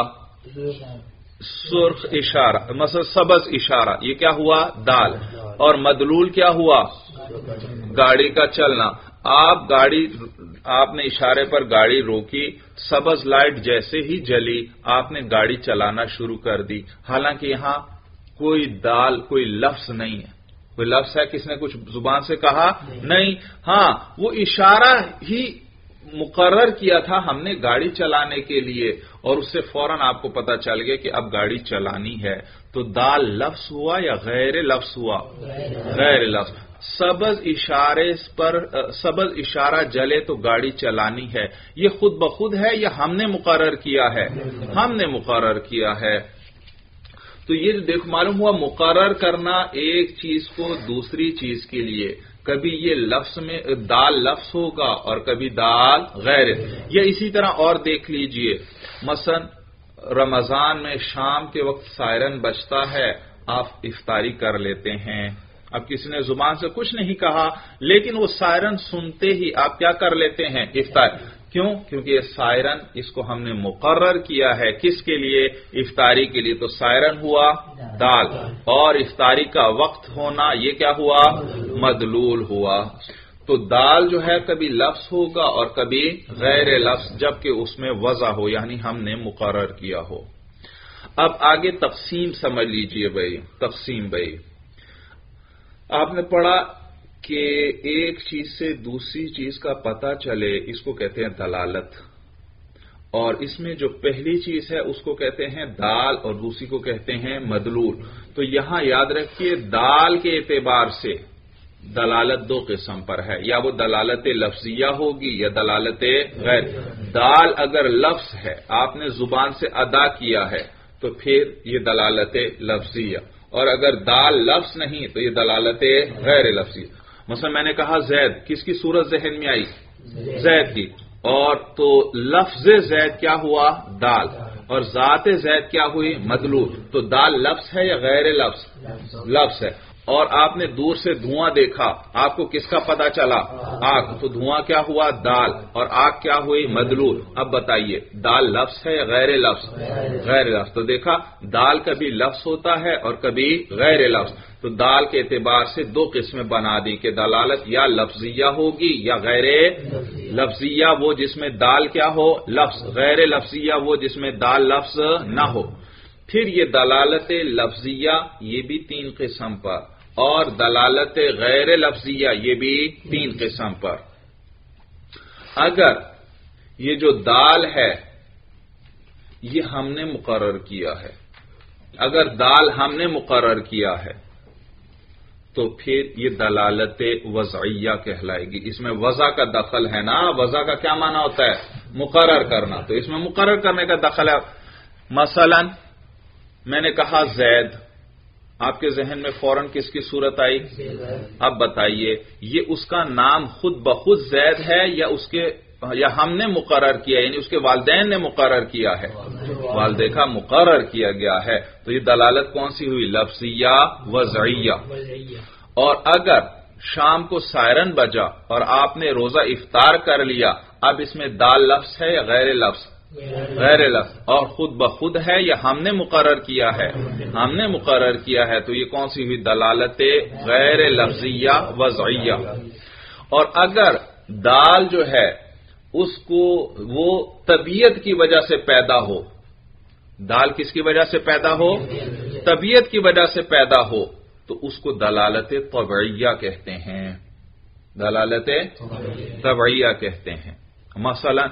سرخ اشارہ، مثلا سبز اشارہ، یہ کیا ہوا؟ دال۔ اور مدلول کیا ہوا؟ گاڑی کا چلنا۔ آپ نے اشارے پر گاڑی روکی، سبز لائٹ جیسے ہی جلی آپ نے گاڑی چلانا شروع کر دی، حالانکہ یہاں کوئی لفظ نہیں ہے۔ کوئی لفظ ہے کس نے کچھ زبان سے کہا؟ نہیں۔ ہاں، وہ اشارہ ہی مقرر کیا تھا ہم نے گاڑی چلانے کے لیے، اور اس سے فوراً آپ کو پتا چل گیا کہ اب گاڑی چلانی ہے۔ تو دال لفظ ہوا یا غیر لفظ ہوا؟ غیر لفظ۔ سبز اشارہ جلے تو گاڑی چلانی ہے، یہ خود بخود ہے یا ہم نے مقرر کیا ہے؟ ہم نے مقرر کیا ہے۔ تو یہ دیکھ معلوم ہوا مقرر کرنا ایک چیز کو دوسری چیز کے لیے، کبھی یہ لفظ میں دال لفظ ہوگا اور کبھی دال غیر، یا اسی طرح اور دیکھ لیجئے، مثلا رمضان میں شام کے وقت سائرن بجتا ہے، آپ افطاری کر لیتے ہیں۔ اب کسی نے زبان سے کچھ نہیں کہا لیکن وہ سائرن سنتے ہی آپ کیا کر لیتے ہیں؟ افطار۔ کیوں؟ کیونکہ یہ سائرن اس کو ہم نے مقرر کیا ہے کس کے لیے؟ افطاری کے لیے۔ تو سائرن ہوا دال، اور افطاری کا وقت ہونا یہ کیا ہوا؟ مدلول ہوا۔ تو دال جو ہے کبھی لفظ ہوگا اور کبھی غیر لفظ، جبکہ اس میں وضع ہو، یعنی ہم نے مقرر کیا ہو۔ اب آگے تقسیم سمجھ لیجئے بھائی، تقسیم بھائی، آپ نے پڑھا کہ ایک چیز سے دوسری چیز کا پتہ چلے، اس کو کہتے ہیں دلالت، اور اس میں جو پہلی چیز ہے اس کو کہتے ہیں دال اور دوسری کو کہتے ہیں مدلول۔ تو یہاں یاد رکھیے دال کے اعتبار سے دلالت دو قسم پر ہے، یا وہ دلالت لفظیہ ہوگی یا دلالت غیر۔ دال اگر لفظ ہے، آپ نے زبان سے ادا کیا ہے، تو پھر یہ دلالت لفظیہ، اور اگر دال لفظ نہیں تو یہ دلالت غیر لفظیہ۔ مثلا میں نے کہا زید، کس کی صورت ذہن میں آئی؟ زید کی، اور تو لفظ زید کیا ہوا؟ دال، اور ذات زید کیا ہوئی؟ مدلول۔ تو دال لفظ ہے یا غیر لفظ؟ لفظ ہے۔ اور آپ نے دور سے دھواں دیکھا، آپ کو کس کا پتہ چلا؟ آگ، تو دھواں کیا ہوا؟ دال، اور آگ کیا ہوئی؟ مدلول۔ اب بتائیے دال لفظ ہے یا غیر لفظ؟ غیر لفظ۔ تو دیکھا دال کبھی لفظ ہوتا ہے اور کبھی غیر لفظ۔ تو دال کے اعتبار سے دو قسمیں بنا دی کہ دلالت یا لفظیہ ہوگی یا غیر لفظیہ، وہ جس میں دال کیا ہو؟ لفظ، غیر لفظیہ وہ جس میں دال لفظ نہ ہو۔ پھر یہ دلالت لفظیہ یہ بھی تین قسم پر، اور دلالت غیر لفظیہ یہ بھی تین قسم پر۔ اگر یہ جو دال ہے یہ ہم نے مقرر کیا ہے، اگر دال ہم نے مقرر کیا ہے تو پھر یہ دلالت وضعیہ کہلائے گی۔ اس میں وضع کا دخل ہے نا، وضع کا کیا معنی ہوتا ہے؟ مقرر کرنا، تو اس میں مقرر کرنے کا دخل ہے۔ مثلا میں نے کہا زید، آپ کے ذہن میں فوراً کس کی صورت آئی؟ اب بتائیے یہ اس کا نام خود بخود زید ہے یا ہم نے مقرر کیا، یعنی اس کے والدین نے مقرر کیا ہے؟ والدین کا مقرر کیا گیا ہے، تو یہ دلالت کون سی ہوئی؟ لفظیہ وضعیہ۔ اور اگر شام کو سائرن بجا اور آپ نے روزہ افطار کر لیا، اب اس میں دال لفظ ہے یا غیر لفظ؟ غیر لفظ۔ اور خود بخود ہے یا ہم نے مقرر کیا ہے؟ ہم نے مقرر کیا ہے، تو یہ کون سی ہوئی؟ دلالت غیر لفظیہ وضعیہ۔ اور اگر دال جو ہے اس کو وہ طبیعت کی وجہ سے پیدا ہو، دال کس کی وجہ سے پیدا ہو؟ طبیعت کی وجہ سے پیدا ہو، تو اس کو دلالت طبعیہ کہتے ہیں، دلالت طبعیہ کہتے ہیں۔ مثلا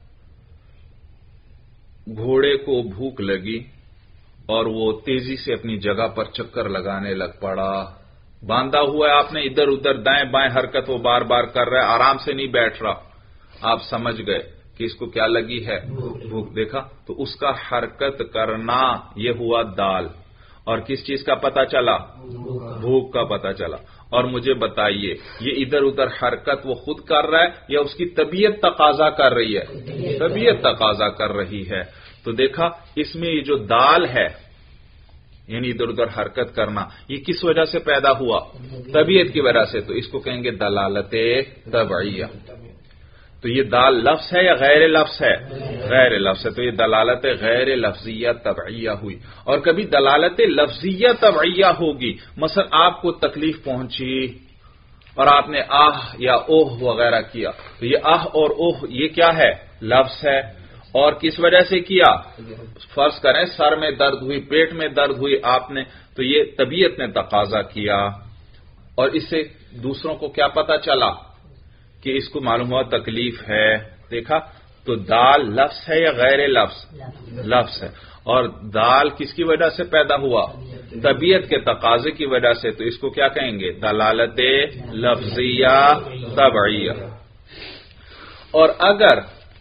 گھوڑے کو بھوک لگی اور وہ تیزی سے اپنی جگہ پر چکر لگانے لگ پڑا، باندھا ہوا ہے آپ نے، ادھر ادھر دائیں بائیں حرکت وہ بار بار کر رہا ہے، آرام سے نہیں بیٹھ رہا۔ آپ سمجھ گئے کہ اس کو کیا لگی ہے؟ بھوک۔ دیکھا تو اس کا حرکت کرنا یہ ہوا دال، اور کس چیز کا پتہ چلا؟ بھوک کا پتہ چلا۔ اور مجھے بتائیے یہ ادھر ادھر حرکت وہ خود کر رہا ہے یا اس کی طبیعت تقاضا کر رہی ہے؟ طبیعت تقاضا کر رہی ہے۔ تو دیکھا اس میں یہ جو دال ہے یعنی ادھر ادھر حرکت کرنا، یہ کس وجہ سے پیدا ہوا؟ طبیعت کی وجہ سے، تو اس کو کہیں گے دلالت طبعیہ۔ تو یہ دال لفظ ہے یا غیر لفظ ہے؟ غیر لفظ ہے، تو یہ دلالت غیر لفظیہ طبعیہ ہوئی۔ اور کبھی دلالت لفظیہ طبعیہ ہوگی، مثلا آپ کو تکلیف پہنچی اور آپ نے آہ یا اوہ وغیرہ کیا، تو یہ آہ اور اوہ یہ کیا ہے؟ لفظ ہے۔ اور کس وجہ سے کیا؟ فرض کریں سر میں درد ہوئی، پیٹ میں درد ہوئی آپ نے، تو یہ طبیعت نے تقاضا کیا، اور اس سے دوسروں کو کیا پتہ چلا کہ اس کو معلوم ہوا تکلیف ہے۔ دیکھا تو دال لفظ ہے یا غیر لفظ؟ لفظ ہے۔ اور دال کس کی وجہ سے پیدا ہوا؟ طبیعت کے تقاضے کی وجہ سے، تو اس کو کیا کہیں گے؟ دلالت لفظیہ طبعیہ۔ اور اگر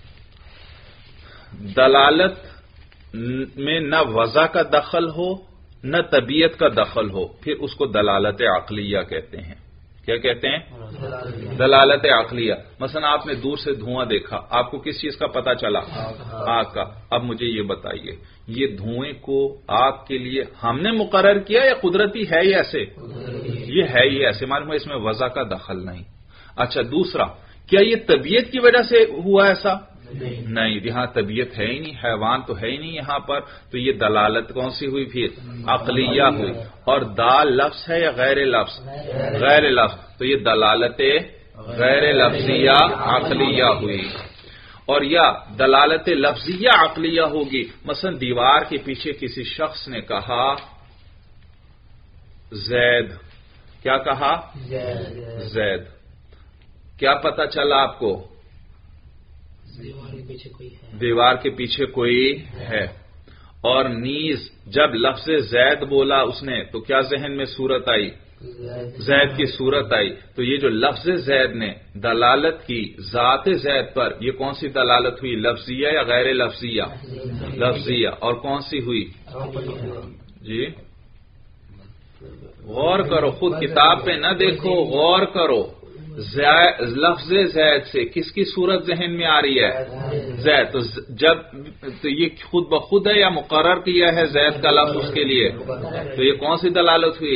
دلالت میں نہ وضع کا دخل ہو نہ طبیعت کا دخل ہو، پھر اس کو دلالت عقلیہ کہتے ہیں۔ کیا کہتے ہیں؟ دلالت عقلیہ۔ مثلا آپ نے دور سے دھواں دیکھا، آپ کو کس چیز کا پتہ چلا؟ آگ کا۔ اب مجھے یہ بتائیے یہ دھوئیں کو آگ کے لیے ہم نے مقرر کیا یا قدرتی ہے یہ ایسے؟ یہ ہے یہ ایسے، معلوم ہے اس میں وضع کا دخل نہیں۔ اچھا دوسرا، کیا یہ طبیعت کی وجہ سے ہوا ایسا؟ نہیں، یہاں طبیعت ہے ہی نہیں، حیوان تو ہے ہی نہیں یہاں پر، تو یہ دلالت کون سی ہوئی؟ پھر عقلیہ ہوئی۔ اور دال لفظ ہے یا غیر لفظ؟ غیر لفظ، تو یہ دلالت غیر لفظیہ عقلیہ ہوئی، اور یا دلالت لفظیہ عقلیہ ہوگی. مثلا دیوار کے پیچھے کسی شخص نے کہا زید، کیا کہا؟ زید. کیا پتہ چلا آپ کو؟ دیوار کے پیچھے کوئی ہے. اور نیز جب لفظ زید بولا اس نے تو کیا ذہن میں صورت آئی؟ زید کی صورت آئی. تو یہ جو لفظ زید نے دلالت کی ذات زید پر، یہ کون سی دلالت ہوئی؟ لفظیہ یا غیر لفظیہ؟ لفظیہ. اور کون سی ہوئی؟ جی غور کرو، خود کتاب پہ نہ دیکھو، غور کرو. لفظ زید سے کس کی صورت ذہن میں آ رہی ہے؟ زید. تو جب تو یہ خود بخود ہے یا مقرر کیا ہے زید کا لفظ اس کے لیے؟ تو یہ کون سی دلالت ہوئی؟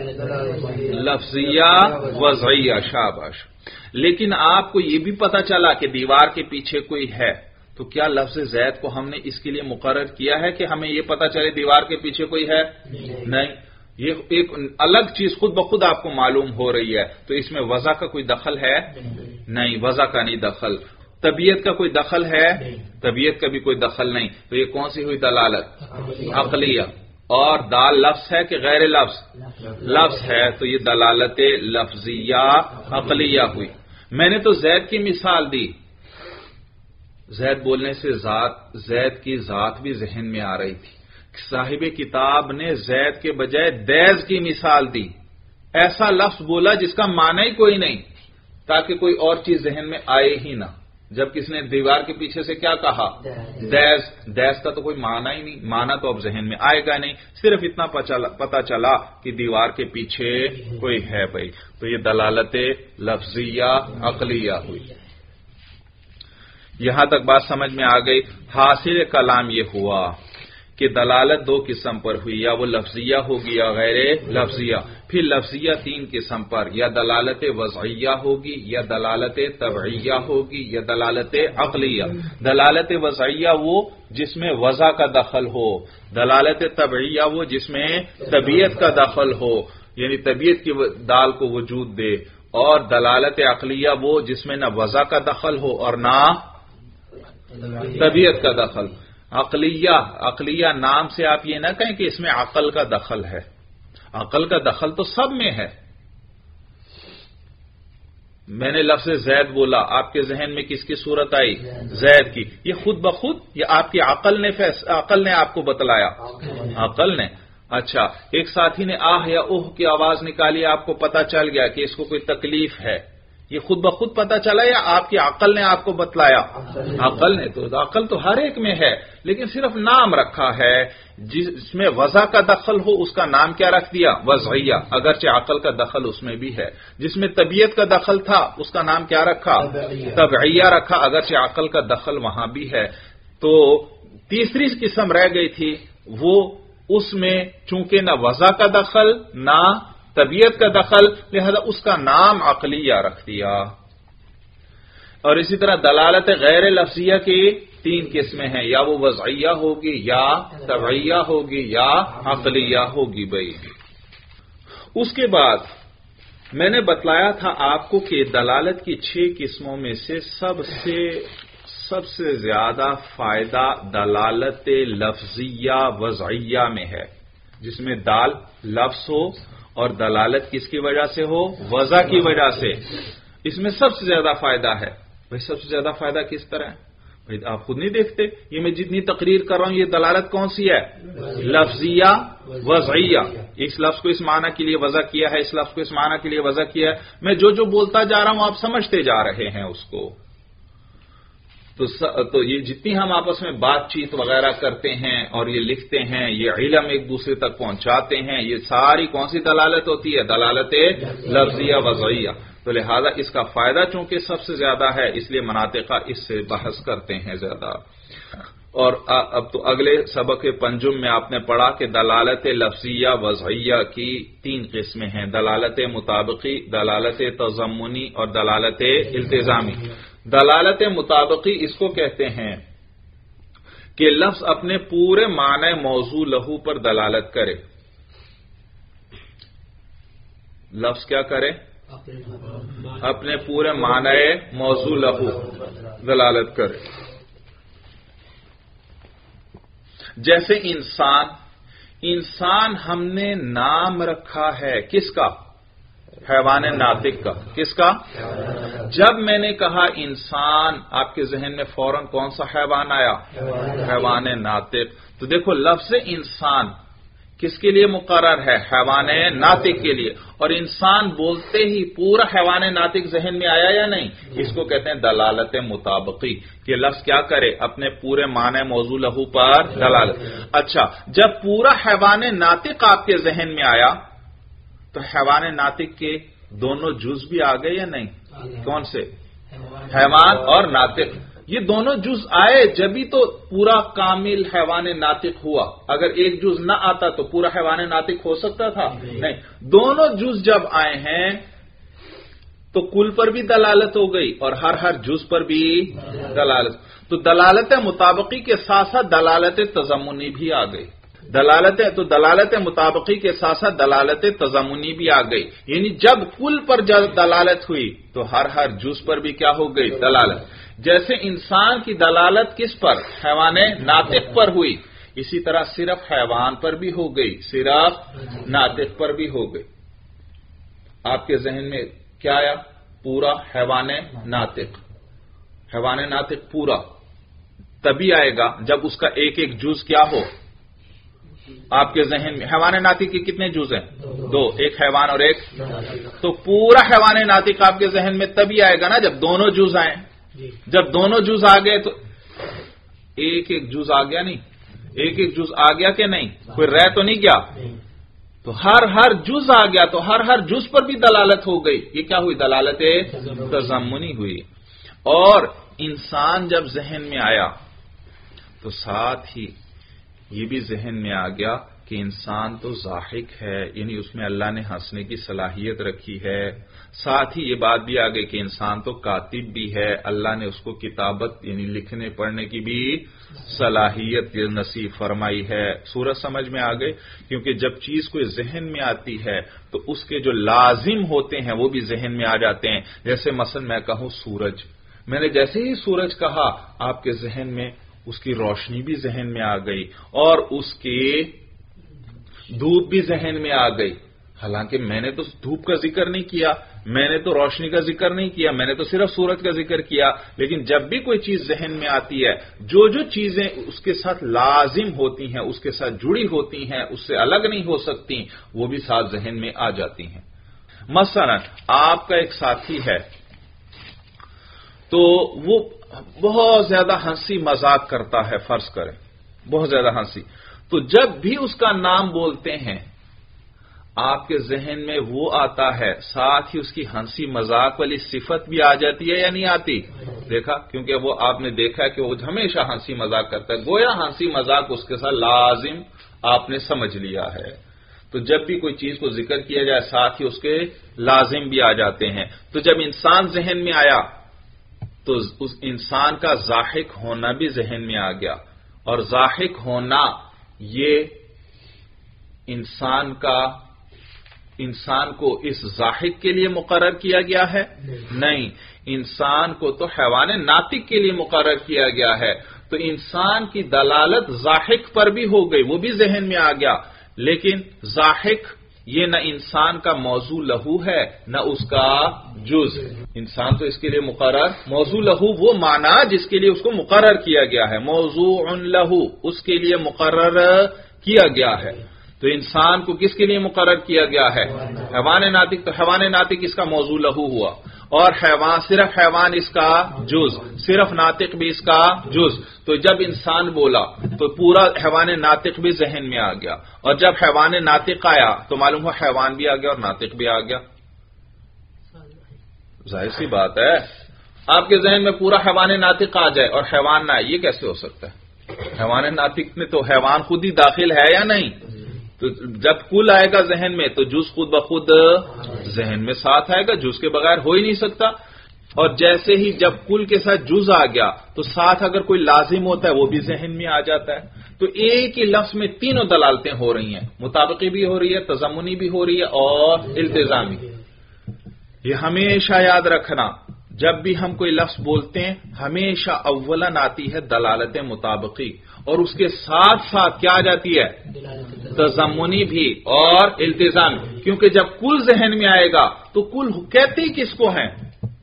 لفظیہ وضعیہ. شاباش. لیکن آپ کو یہ بھی پتا چلا کہ دیوار کے پیچھے کوئی ہے، تو کیا لفظ زید کو ہم نے اس کے لیے مقرر کیا ہے کہ ہمیں یہ پتا چلے دیوار کے پیچھے کوئی ہے؟ نہیں. یہ ایک الگ چیز خود بخود آپ کو معلوم ہو رہی ہے. تو اس میں وضع کا کوئی دخل ہے؟ نہیں، وضع کا نہیں دخل. طبیعت کا کوئی دخل ہے؟ طبیعت کا بھی کوئی دخل نہیں. تو یہ کون سی ہوئی دلالت؟ عقلیہ. اور دال لفظ ہے کہ غیر لفظ؟ لفظ ہے. تو یہ دلالت لفظیہ عقلیہ ہوئی. میں نے تو زید کی مثال دی، زید بولنے سے زید کی ذات بھی ذہن میں آ رہی تھی. صاحب کتاب نے زید کے بجائے دیز کی مثال دی، ایسا لفظ بولا جس کا معنی ہی کوئی نہیں، تاکہ کوئی اور چیز ذہن میں آئے ہی نہ. جب کس نے دیوار کے پیچھے سے کیا کہا؟ دیز. دیز کا تو کوئی معنی ہی نہیں، معنی تو اب ذہن میں آئے گا نہیں. صرف اتنا پتا چلا کہ دیوار کے پیچھے کوئی ہے بھائی. تو یہ دلالت لفظیہ عقلیہ ہوئی. یہاں تک بات سمجھ میں آ گئی. حاصل کلام یہ ہوا کہ دلالت دو قسم پر ہوئی، یا وہ لفظیہ ہوگی یا غیر لفظیہ. پھر لفظیہ تین قسم پر، یا دلالت وضعیہ ہوگی، یا دلالت طبعیہ ہوگی، یا دلالت عقلیہ. دلالت وضعیہ وہ جس میں وضع کا دخل ہو، دلالت طبعیہ وہ جس میں طبیعت کا دخل ہو، یعنی طبیعت کی دال کو وجود دے. اور دلالت عقلیہ وہ جس میں نہ وضع کا دخل ہو اور نہ طبیعت کا دخل. عقلیہ نام سے آپ یہ نہ کہیں کہ اس میں عقل کا دخل ہے. عقل کا دخل تو سب میں ہے. میں نے لفظ زید بولا، آپ کے ذہن میں کس کی صورت آئی؟ زید کی. یہ خود بخود یہ آپ کی عقل نے آپ کو بتلایا. عقل نے. اچھا، ایک ساتھی نے آہ یا اوہ کی آواز نکالی، آپ کو پتا چل گیا کہ اس کو کوئی تکلیف ہے. یہ خود بخود پتا چلا یا آپ کی عقل نے آپ کو بتلایا؟ عقل نے. تو عقل تو ہر ایک میں ہے، لیکن صرف نام رکھا ہے. جس میں وضع کا دخل ہو اس کا نام کیا رکھ دیا؟ وضعیہ، اگرچہ عقل کا دخل اس میں بھی ہے. جس میں طبیعت کا دخل تھا اس کا نام کیا رکھا؟ طبعیہ رکھا، اگرچہ عقل کا دخل وہاں بھی ہے. تو تیسری قسم رہ گئی تھی، وہ اس میں چونکہ نہ وضع کا دخل نہ طبیعت کا دخل، لہذا اس کا نام عقلیہ رکھ دیا. اور اسی طرح دلالت غیر لفظیہ کی تین قسمیں ہیں، یا وہ وضعیہ ہوگی، یا طبعیہ ہوگی، یا عقلیہ ہوگی. بھائی اس کے بعد میں نے بتلایا تھا آپ کو کہ دلالت کی 6 قسموں میں سے سب سے زیادہ فائدہ دلالت لفظیہ وضعیہ میں ہے، جس میں دال لفظ ہو اور دلالت کس کی وجہ سے ہو؟ وضع کی وجہ سے. اس میں سب سے زیادہ فائدہ ہے. بھائی سب سے زیادہ فائدہ کس طرح ہے؟ بھائی آپ خود نہیں دیکھتے، یہ میں جتنی تقریر کر رہا ہوں یہ دلالت کون سی ہے؟ لفظیہ وضعیہ. اس لفظ کو اس معنی کے لیے وضع کیا ہے، اس لفظ کو اس معنی کے لیے وضع کیا ہے. میں جو بولتا جا رہا ہوں آپ سمجھتے جا رہے ہیں اس کو. تو یہ جتنی ہم آپس میں بات چیت وغیرہ کرتے ہیں اور یہ لکھتے ہیں، یہ علم ایک دوسرے تک پہنچاتے ہیں، یہ ساری کون سی دلالت ہوتی ہے؟ دلالت لفظیہ وضعیہ. تو لہذا اس کا فائدہ چونکہ سب سے زیادہ ہے، اس لیے مناطقہ اس سے بحث کرتے ہیں زیادہ. اور اب تو اگلے سبق پنجم میں آپ نے پڑھا کہ دلالت لفظیہ وضعیہ کی 3 قسمیں ہیں: دلالت مطابقی، دلالت تضمنی اور دلالت التزامی. دلالت مطابقی اس کو کہتے ہیں کہ لفظ اپنے پورے معنی موضوع لہو پر دلالت کرے. لفظ کیا کرے؟ اپنے پورے معنی موضوع لہو دلالت کرے. جیسے انسان ہم نے نام رکھا ہے کس کا؟ حیوان ناطق کا. کس کا؟ جب میں نے کہا انسان، آپ کے ذہن میں فوراً کون سا حیوان آیا؟ حیوان ناطق. تو دیکھو لفظ انسان کس کے لیے مقرر ہے؟ حیوان ناطق کے لیے. اور انسان بولتے ہی پورا حیوان ناطق ذہن میں آیا یا نہیں؟ اس کو کہتے ہیں دلالت مطابقی، کہ لفظ کیا کرے؟ اپنے پورے معنی موضوع لہو پر دلالت. اچھا، جب پورا حیوان ناطق آپ کے ذہن میں آیا تو حیوان ناطق کے دونوں جز بھی آ گئے یا نہیں؟ کون سے؟ حیوان اور ناطق. یہ دونوں جز آئے جبھی تو پورا کامل حیوان ناطق ہوا. اگر ایک جز نہ آتا تو پورا حیوان ناطق ہو سکتا تھا؟ نہیں. دونوں جز جب آئے ہیں تو کل پر بھی دلالت ہو گئی اور ہر جز پر بھی دلالت. تو دلالت مطابقی کے ساتھ ساتھ دلالت تضمنی بھی آ گئی. دلالت مطابقی کے ساتھ ساتھ دلالت تضمنی بھی آ گئی. یعنی جب کل پر دلالت ہوئی تو ہر جز پر بھی کیا ہو گئی؟ دلالت. جیسے انسان کی دلالت کس پر؟ حیوان ناطق پر ہوئی، اسی طرح صرف حیوان پر بھی ہو گئی، صرف ناطق پر بھی ہو گئی. آپ کے ذہن میں کیا آیا؟ پورا حیوان ناطق. حیوان ناطق پورا تبھی آئے گا جب اس کا ایک ایک جز کیا ہو آپ کے ذہن میں. حیوان ناطق کے کتنے جز ہیں؟ دو، ایک حیوان اور ایک. تو پورا حیوان ناطق آپ کے ذہن میں تبھی آئے گا نا جب دونوں جز آئیں. جب دونوں جز آ گئے تو ایک ایک جز آ گیا نہیں؟ ایک ایک جز آ گیا کہ نہیں؟ کوئی رہ تو نہیں گیا؟ تو ہر جز آ گیا تو ہر جز پر بھی دلالت ہو گئی. یہ کیا ہوئی؟ دلالت تضمنی ہوئی. اور انسان جب ذہن میں آیا تو ساتھ ہی یہ بھی ذہن میں آ گیا کہ انسان تو ضاحک ہے، یعنی اس میں اللہ نے ہنسنے کی صلاحیت رکھی ہے. ساتھ ہی یہ بات بھی آ گئی کہ انسان تو کاتب بھی ہے، اللہ نے اس کو کتابت یعنی لکھنے پڑھنے کی بھی صلاحیت نصیب فرمائی ہے. صورت سمجھ میں آ گئی؟ کیونکہ جب چیز کوئی ذہن میں آتی ہے تو اس کے جو لازم ہوتے ہیں وہ بھی ذہن میں آ جاتے ہیں. جیسے مثلا میں کہوں سورج، میں نے جیسے ہی سورج کہا آپ کے ذہن میں اس کی روشنی بھی ذہن میں آ گئی اور اس کی دھوپ بھی ذہن میں آ گئی. حالانکہ میں نے تو دھوپ کا ذکر نہیں کیا، میں نے تو روشنی کا ذکر نہیں کیا، میں نے تو صرف سورج کا ذکر کیا. لیکن جب بھی کوئی چیز ذہن میں آتی ہے، جو چیزیں اس کے ساتھ لازم ہوتی ہیں، اس کے ساتھ جڑی ہوتی ہیں، اس سے الگ نہیں ہو سکتی، وہ بھی ساتھ ذہن میں آ جاتی ہیں. مثلا آپ کا ایک ساتھی ہے تو وہ بہت زیادہ ہنسی مذاق کرتا ہے، فرض کریں بہت زیادہ ہنسی. تو جب بھی اس کا نام بولتے ہیں آپ کے ذہن میں وہ آتا ہے، ساتھ ہی اس کی ہنسی مذاق والی صفت بھی آ جاتی ہے یا نہیں آتی؟ دیکھا، کیونکہ وہ آپ نے دیکھا کہ وہ ہمیشہ ہنسی مذاق کرتا ہے، گویا ہنسی مذاق اس کے ساتھ لازم آپ نے سمجھ لیا ہے. تو جب بھی کوئی چیز کو ذکر کیا جائے ساتھ ہی اس کے لازم بھی آ جاتے ہیں. تو جب انسان ذہن میں آیا تو اس انسان کا ضاحک ہونا بھی ذہن میں آ گیا. اور ضاحک ہونا یہ انسان کو اس ضاحک کے لیے مقرر کیا گیا ہے؟ نہیں، انسان کو تو حیوان ناطق کے لیے مقرر کیا گیا ہے. تو انسان کی دلالت ضاحک پر بھی ہو گئی، وہ بھی ذہن میں آ گیا. لیکن ضاحک یہ نہ انسان کا موضوع لہو ہے نہ اس کا جز. انسان تو اس کے لیے مقرر، موضوع لہو وہ معنی جس کے لیے اس کو مقرر کیا گیا ہے، موضوع لہو اس کے لیے مقرر کیا گیا ہے. تو انسان کو کس کے لیے مقرر کیا گیا ہے؟ حیوان ناطق. تو حیوان ناطق اس کا موضوع لہو ہوا، اور صرف حیوان اس کا جز، صرف ناطق بھی اس کا جز. تو جب انسان بولا تو پورا حیوان ناطق بھی ذہن میں آ گیا، اور جب حیوان ناطق آیا تو معلوم ہوا حیوان بھی آ گیا اور ناطق بھی آ گیا. ظاہر سی بات ہے، آپ کے ذہن میں پورا حیوان ناطق آ جائے اور حیوان نہ آئے، یہ کیسے ہو سکتا ہے؟ حیوان ناطق میں تو حیوان خود ہی داخل ہے یا نہیں؟ تو جب کل آئے گا ذہن میں تو جز خود بخود ذہن میں ساتھ آئے گا، جز کے بغیر ہو ہی نہیں سکتا. اور جیسے ہی جب کل کے ساتھ جز آ گیا تو ساتھ اگر کوئی لازم ہوتا ہے وہ بھی ذہن میں آ جاتا ہے. تو ایک ہی لفظ میں تینوں دلالتیں ہو رہی ہیں، مطابقی بھی ہو رہی ہے، تضمنی بھی ہو رہی ہے اور التزامی. یہ ہمیشہ یاد رکھنا، جب بھی ہم کوئی لفظ بولتے ہیں ہمیشہ اولن آتی ہے دلالت مطابقی، اور اس کے ساتھ ساتھ کیا آ جاتی ہے؟ تضمنی بھی اور التزام، کیونکہ جب کل ذہن میں آئے گا تو کل کہتے ہی کس کو ہیں؟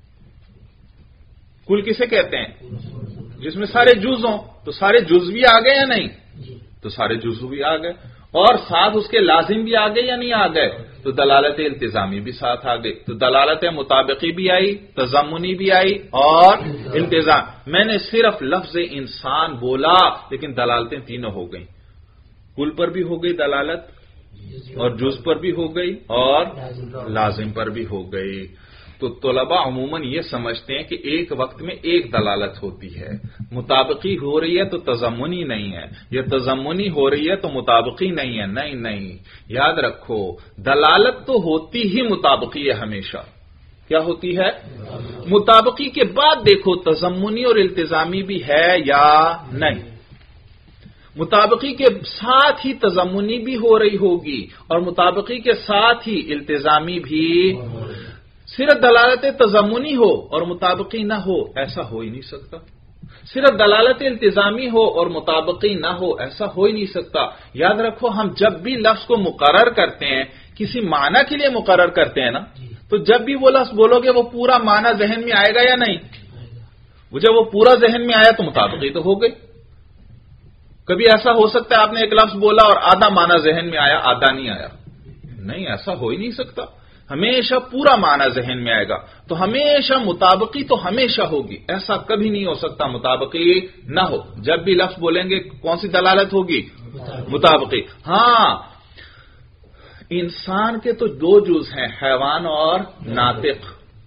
کل کسے کہتے ہیں؟ جس میں سارے جز ہوں، تو سارے جز بھی آ گئے یا نہیں؟ تو سارے جزو بھی آ گئے، اور ساتھ اس کے لازم بھی آ گئے یا نہیں آ گئے؟ تو دلالت التزامی بھی ساتھ آ گئی، تو دلالت مطابقی بھی آئی، تضمنی بھی آئی اور التزام۔ میں نے صرف لفظ انسان بولا لیکن دلالتیں تینوں ہو گئیں، کل پر بھی ہو گئی دلالت، اور جز پر بھی ہو گئی اور لازم پر بھی ہو گئی۔ تو طلباء عموماً یہ سمجھتے ہیں کہ ایک وقت میں ایک دلالت ہوتی ہے، مطابقی ہو رہی ہے تو تضمنی نہیں ہے، یا تضمنی ہو رہی ہے تو مطابقی نہیں ہے۔ نہیں، یاد رکھو دلالت تو ہوتی ہی مطابقی ہے ہمیشہ۔ کیا ہوتی ہے؟ مطابقی کے بعد دیکھو تضمنی اور التزامی بھی ہے یا نہیں۔ مطابقی کے ساتھ ہی تضمنی بھی ہو رہی ہوگی اور مطابقی کے ساتھ ہی التزامی بھی۔ صرف دلالت تضمنی ہو اور مطابقی نہ ہو ایسا ہو ہی نہیں سکتا، صرف دلالت التزامی ہو اور مطابقی نہ ہو ایسا ہو ہی نہیں سکتا۔ یاد رکھو ہم جب بھی لفظ کو مقرر کرتے ہیں کسی معنی کے لیے مقرر کرتے ہیں نا، تو جب بھی وہ لفظ بولو گے وہ پورا معنی ذہن میں آئے گا یا نہیں؟ جب وہ پورا ذہن میں آیا تو مطابقی تو ہو گئی۔ کبھی ایسا ہو سکتا ہے آپ نے ایک لفظ بولا اور آدھا معنی ذہن میں آیا آدھا نہیں آیا؟ نہیں، ایسا ہو ہی نہیں سکتا، ہمیشہ پورا معنی ذہن میں آئے گا۔ تو ہمیشہ مطابقی تو ہمیشہ ہوگی، ایسا کبھی نہیں ہو سکتا مطابقی نہ ہو۔ جب بھی لفظ بولیں گے کون سی دلالت ہوگی؟ مطابقی۔ ہاں، انسان کے تو دو جز ہیں، حیوان اور ناطق،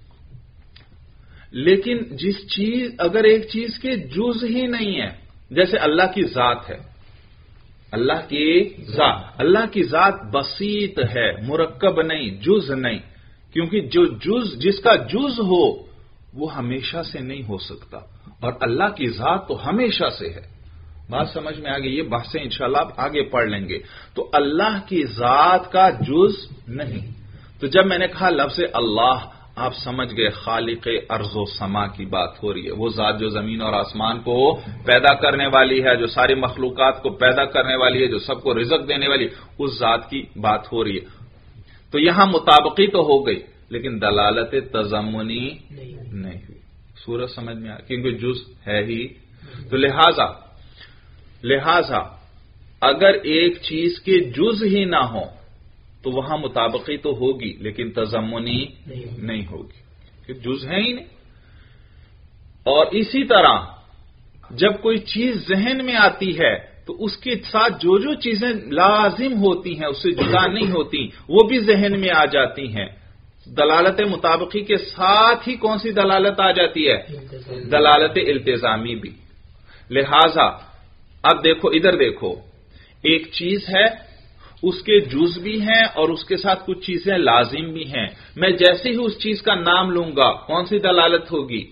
لیکن اگر ایک چیز کے جز ہی نہیں ہے، جیسے اللہ کی ذات ہے، اللہ کی ذات بسیط ہے، مرکب نہیں، جز نہیں، کیونکہ جس کا جز ہو وہ ہمیشہ سے نہیں ہو سکتا، اور اللہ کی ذات تو ہمیشہ سے ہے۔ بات سمجھ میں آگئی؟ یہ بحثیں انشاءاللہ آپ آگے پڑھ لیں گے۔ تو اللہ کی ذات کا جز نہیں۔ تو جب میں نے کہا لفظ اللہ، آپ سمجھ گئے خالق ارض و سما کی بات ہو رہی ہے، وہ ذات جو زمین اور آسمان کو پیدا کرنے والی ہے، جو ساری مخلوقات کو پیدا کرنے والی ہے، جو سب کو رزق دینے والی، اس ذات کی بات ہو رہی ہے۔ تو یہاں مطابقی تو ہو گئی لیکن دلالت تضمنی نہیں ہوئی۔ سورج سمجھ میں آ، کیونکہ جز ہے ہی۔ تو لہذا اگر ایک چیز کے جز ہی نہ ہو تو وہاں مطابقی تو ہوگی لیکن تضمنی نہیں ہوگی، کہ جز ہے ہی نہیں۔ اور اسی طرح جب کوئی چیز ذہن میں آتی ہے تو اس کے ساتھ جو چیزیں لازم ہوتی ہیں اس سے جدا نہیں ہوتی، وہ بھی ذہن میں آ جاتی ہیں۔ دلالت مطابقی کے ساتھ ہی کون سی دلالت آ جاتی ہے؟ دلالت التزامی بھی۔ لہذا اب دیکھو، ادھر دیکھو، ایک چیز ہے، اس کے جز بھی ہیں اور اس کے ساتھ کچھ چیزیں لازم بھی ہیں۔ میں جیسے ہی اس چیز کا نام لوں گا کون سی دلالت ہوگی؟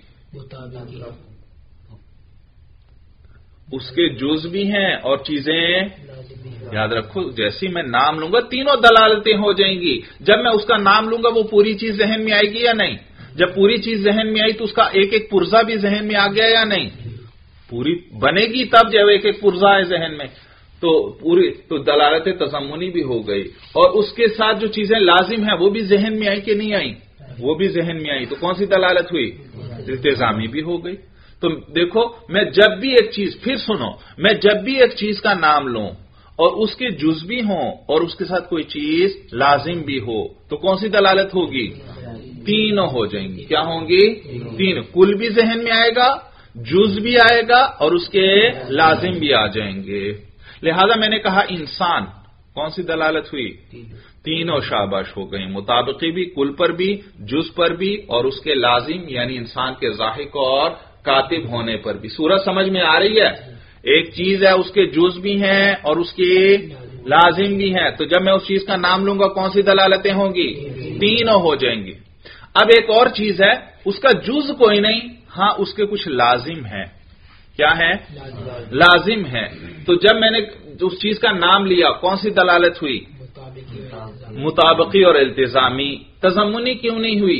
اس کے جز بھی ہیں اور چیزیں، یاد رکھو جیسے میں نام لوں گا تینوں دلالتیں ہو جائیں گی۔ جب میں اس کا نام لوں گا وہ پوری چیز ذہن میں آئے گی یا نہیں؟ جب پوری چیز ذہن میں آئی تو اس کا ایک ایک پرزہ بھی ذہن میں آ گیا یا نہیں؟ پوری بنے گی تب جب ایک ایک پرزہ ہے ذہن میں، تو دلالت تضمنی بھی ہو گئی، اور اس کے ساتھ جو چیزیں لازم ہیں وہ بھی ذہن میں آئی کہ نہیں آئی؟ وہ بھی ذہن میں آئی، تو کون سی دلالت ہوئی؟ التزامی بھی ہو گئی۔ تو دیکھو میں جب بھی ایک چیز، پھر سنو، میں جب بھی ایک چیز کا نام لوں اور اس کے جز بھی ہوں اور اس کے ساتھ کوئی چیز لازم بھی ہو تو کون سی دلالت ہوگی؟ تینوں ہو جائیں گی۔ کیا ہوں گی؟ تین، کل بھی ذہن میں آئے گا، جز بھی آئے گا اور اس کے لازم بھی آ جائیں گے۔ لہذا میں نے کہا انسان، کون سی دلالت ہوئی؟ تینوں شاباش ہو گئی، مطابقی بھی، کل پر بھی، جز پر بھی اور اس کے لازم یعنی انسان کے ضاحک اور کاتب ہونے پر بھی۔ سورج سمجھ میں آ رہی ہے؟ ایک چیز ہے، اس کے جز بھی ہیں اور اس کے لازم بھی ہیں، تو جب میں اس چیز کا نام لوں گا کون سی دلالتیں ہوں گی؟ تینوں ہو جائیں گی۔ اب ایک اور چیز ہے، اس کا جز کوئی نہیں، ہاں اس کے کچھ لازم ہیں۔ کیا ہے؟ لازم ہے۔ تو جب میں نے اس چیز کا نام لیا کون سی دلالت ہوئی؟ مطابقی اور التزامی۔ تضمنی کیوں نہیں ہوئی؟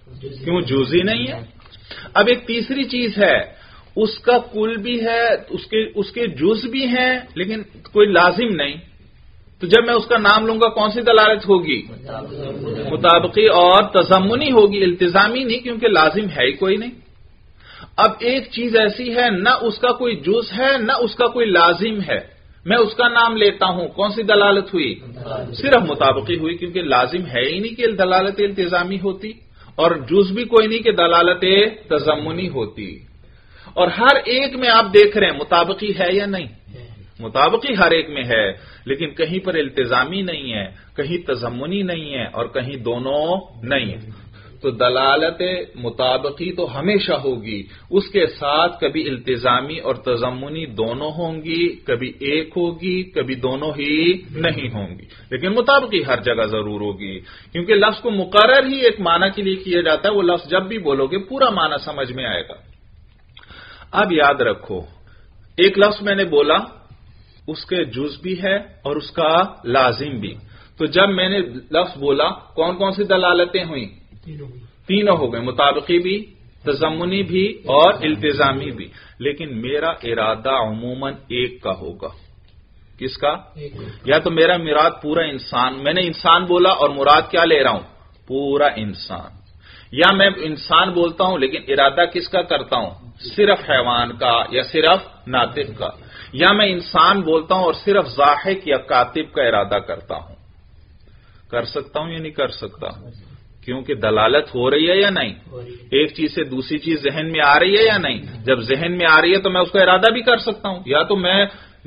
کیوں جزئی نہیں ہے؟ اب ایک تیسری چیز ہے، اس کا کل بھی ہے، اس کے جز بھی ہیں، لیکن کوئی لازم نہیں، تو جب میں اس کا نام لوں گا کون سی دلالت ہوگی؟ مطابقی اور تضمنی ہوگی، التزامی نہیں، کیونکہ لازم ہے ہی کوئی نہیں۔ اب ایک چیز ایسی ہے، نہ اس کا کوئی جز ہے نہ اس کا کوئی لازم ہے، میں اس کا نام لیتا ہوں، کون سی دلالت ہوئی؟ صرف مطابقی ہوئی، کیونکہ لازم ہے ہی نہیں کہ دلالت التزامی ہوتی، اور جز بھی کوئی نہیں کہ دلالت تضمنی ہوتی۔ اور ہر ایک میں آپ دیکھ رہے ہیں مطابقی ہے یا نہیں؟ مطابقی ہر ایک میں ہے، لیکن کہیں پر التزامی نہیں ہے، کہیں تضمنی نہیں ہے، اور کہیں دونوں نہیں ہے۔ تو دلالت مطابقی تو ہمیشہ ہوگی، اس کے ساتھ کبھی التزامی اور تضمنی دونوں ہوں گی، کبھی ایک ہوگی، کبھی دونوں ہی نہیں ہوں گی، لیکن مطابقی ہر جگہ ضرور ہوگی، کیونکہ لفظ کو مقرر ہی ایک معنی کے لیے کیا جاتا ہے، وہ لفظ جب بھی بولو گے پورا معنی سمجھ میں آئے گا۔ اب یاد رکھو، ایک لفظ میں نے بولا، اس کے جز بھی ہے اور اس کا لازم بھی، تو جب میں نے لفظ بولا کون کون سی دلالتیں ہوئیں؟ تینوں ہو گئے، مطابقی بھی، تضمنی بھی اور التزامی بھی، لیکن میرا ارادہ عموماً ایک کا ہوگا۔ کس کا؟ یا تو میرا مراد پورا انسان، میں نے انسان بولا اور مراد کیا لے رہا ہوں؟ پورا انسان، یا میں انسان بولتا ہوں لیکن ارادہ کس کا کرتا ہوں؟ صرف حیوان کا یا صرف ناطق کا، یا میں انسان بولتا ہوں اور صرف ضاحک یا کاتب کا ارادہ کرتا ہوں۔ کر سکتا ہوں یا نہیں کر سکتا؟ کیونکہ دلالت ہو رہی ہے یا نہیں؟ ایک چیز سے دوسری چیز ذہن میں آ رہی ہے یا نہیں؟ جب ذہن میں آ رہی ہے تو میں اس کا ارادہ بھی کر سکتا ہوں، یا تو میں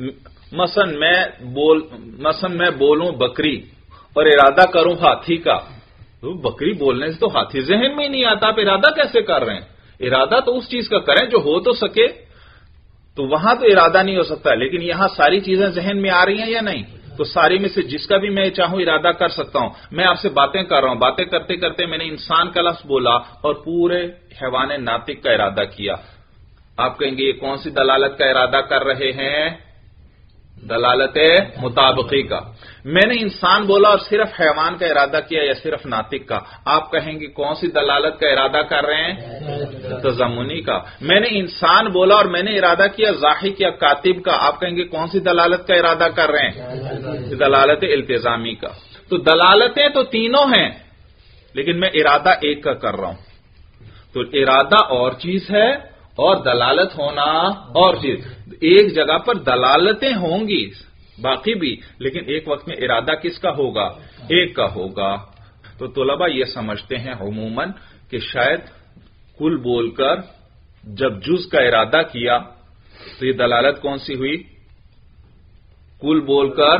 مثلا میں بولوں بکری اور ارادہ کروں ہاتھی کا، تو بکری بولنے سے تو ہاتھی ذہن میں ہی نہیں آتا، آپ ارادہ کیسے کر رہے ہیں؟ ارادہ تو اس چیز کا کریں جو ہو تو سکے، تو وہاں تو ارادہ نہیں ہو سکتا، لیکن یہاں ساری چیزیں ذہن میں آ رہی ہیں یا نہیں؟ تو ساری میں سے جس کا بھی میں چاہوں ارادہ کر سکتا ہوں۔ میں آپ سے باتیں کر رہا ہوں، باتیں کرتے کرتے میں نے انسان کا لفظ بولا اور پورے حیوان ناطق کا ارادہ کیا، آپ کہیں گے یہ کون سی دلالت کا ارادہ کر رہے ہیں؟ دلالت مطابقی کا۔ میں نے انسان بولا اور صرف حیوان کا ارادہ کیا یا صرف ناطق کا، آپ کہیں گے کون سی دلالت کا ارادہ کر رہے ہیں؟ تضمنی کا۔ میں نے انسان بولا اور میں نے ارادہ کیا ضاحک یا کاتب کا، آپ کہیں گے کون سی دلالت کا ارادہ کر رہے ہیں؟ دلالت التزامی کا۔ تو دلالتیں تو تینوں ہیں، لیکن میں ارادہ ایک کا کر رہا ہوں، تو ارادہ اور چیز ہے اور دلالت ہونا اور چیز۔ ایک جگہ پر دلالتیں ہوں گی باقی بھی، لیکن ایک وقت میں ارادہ کس کا ہوگا؟ ایک کا ہوگا۔ تو طلباء یہ سمجھتے ہیں عموماً کہ شاید کل بول کر جب جز کا ارادہ کیا تو یہ دلالت کون سی ہوئی؟ کل بول کر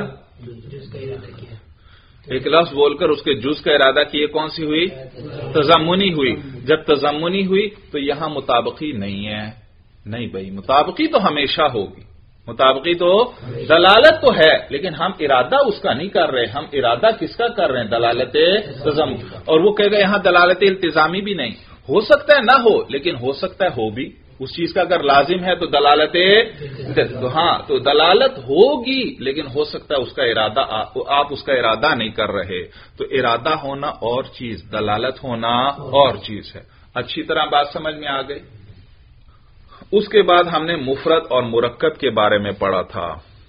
ایک لفظ بول کر اس کے جز کا ارادہ کیے، کون سی ہوئی؟ تضمنی ہوئی۔ جب تضمنی ہوئی تو یہاں مطابقی نہیں ہے، نہیں بھائی، مطابقی تو ہمیشہ ہوگی، مطابقی تو دلالت تو ہے، لیکن ہم ارادہ اس کا نہیں کر رہے، ہم ارادہ کس کا کر رہے ہیں؟ دلالت تضمنی۔ اور وہ کہے گا یہاں دلالت التزامی بھی نہیں، ہو سکتا ہے نہ ہو، لیکن ہو سکتا ہے ہو بھی، اس چیز کا اگر لازم ہے تو دلالت تو ہاں، تو دلالت ہوگی، لیکن ہو سکتا ہے اس کا ارادہ آپ اس کا ارادہ نہیں کر رہے، تو ارادہ ہونا اور چیز، دلالت ہونا اور چیز ہے۔ اچھی طرح بات سمجھ میں آ گئی؟ اس کے بعد ہم نے مفرد اور مرکب کے بارے میں پڑھا تھا۔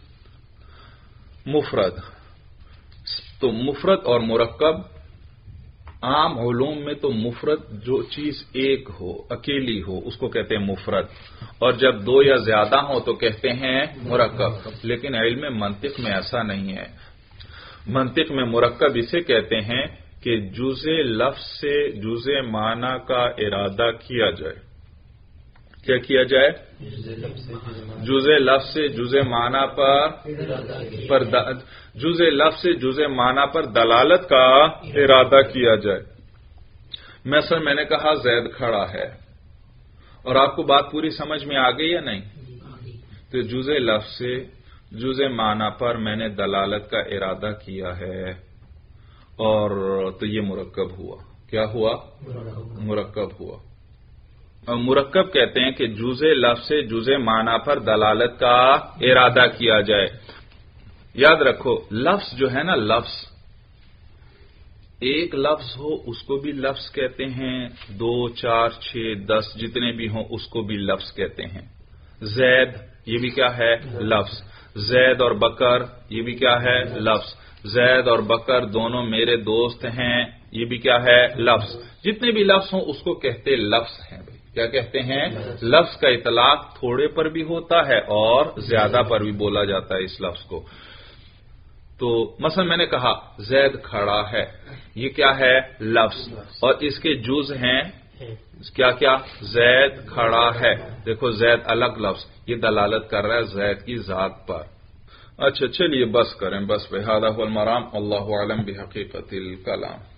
مفرد، تو مفرد اور مرکب عام علوم میں تو مفرد جو چیز ایک ہو، اکیلی ہو، اس کو کہتے ہیں مفرد، اور جب دو یا زیادہ ہو تو کہتے ہیں مرکب، لیکن علم منطق میں ایسا نہیں ہے۔ منطق میں مرکب اسے کہتے ہیں کہ جزء لفظ سے جزء معنی کا ارادہ کیا جائے۔ کیا کیا جائے؟ جزء لفظ سے جزء معنی پر جزء لفظ سے جزء معنی پر دلالت کا ارادہ کیا جائے۔ مثلا میں نے کہا زید کھڑا ہے، اور آپ کو بات پوری سمجھ میں آ گئی یا نہیں؟ تو جزء لفظ سے جزء معنی پر میں نے دلالت کا ارادہ کیا ہے، اور تو یہ مرکب ہوا۔ کیا ہوا؟ مرکب ہوا۔ مرکب کہتے ہیں کہ جزء لفظ سے جزء معنی پر دلالت کا ارادہ کیا جائے۔ یاد رکھو، لفظ جو ہے نا، لفظ ایک لفظ ہو اس کو بھی لفظ کہتے ہیں، 2 4 6 10 جتنے بھی ہوں اس کو بھی لفظ کہتے ہیں۔ زید یہ بھی کیا ہے؟ لفظ۔ زید اور بکر یہ بھی کیا ہے؟ لفظ۔ زید اور بکر دونوں میرے دوست ہیں، یہ بھی کیا ہے؟ لفظ۔ جتنے بھی لفظ ہوں اس کو کہتے لفظ ہیں بھائی۔ کیا کہتے ہیں؟ لفظ کا اطلاق تھوڑے پر بھی ہوتا ہے اور زیادہ پر بھی بولا جاتا ہے اس لفظ کو۔ تو مثلا میں نے کہا زید کھڑا ہے، یہ کیا ہے؟ لفظ، اور اس کے جز ہیں کیا کیا؟ زید کھڑا ہے۔ دیکھو زید الگ لفظ، یہ دلالت کر رہا ہے زید کی ذات پر۔ اچھا چلیے بس کریں، بس بہذا هو المرام، اللہ اعلم بحقیقت الکلام۔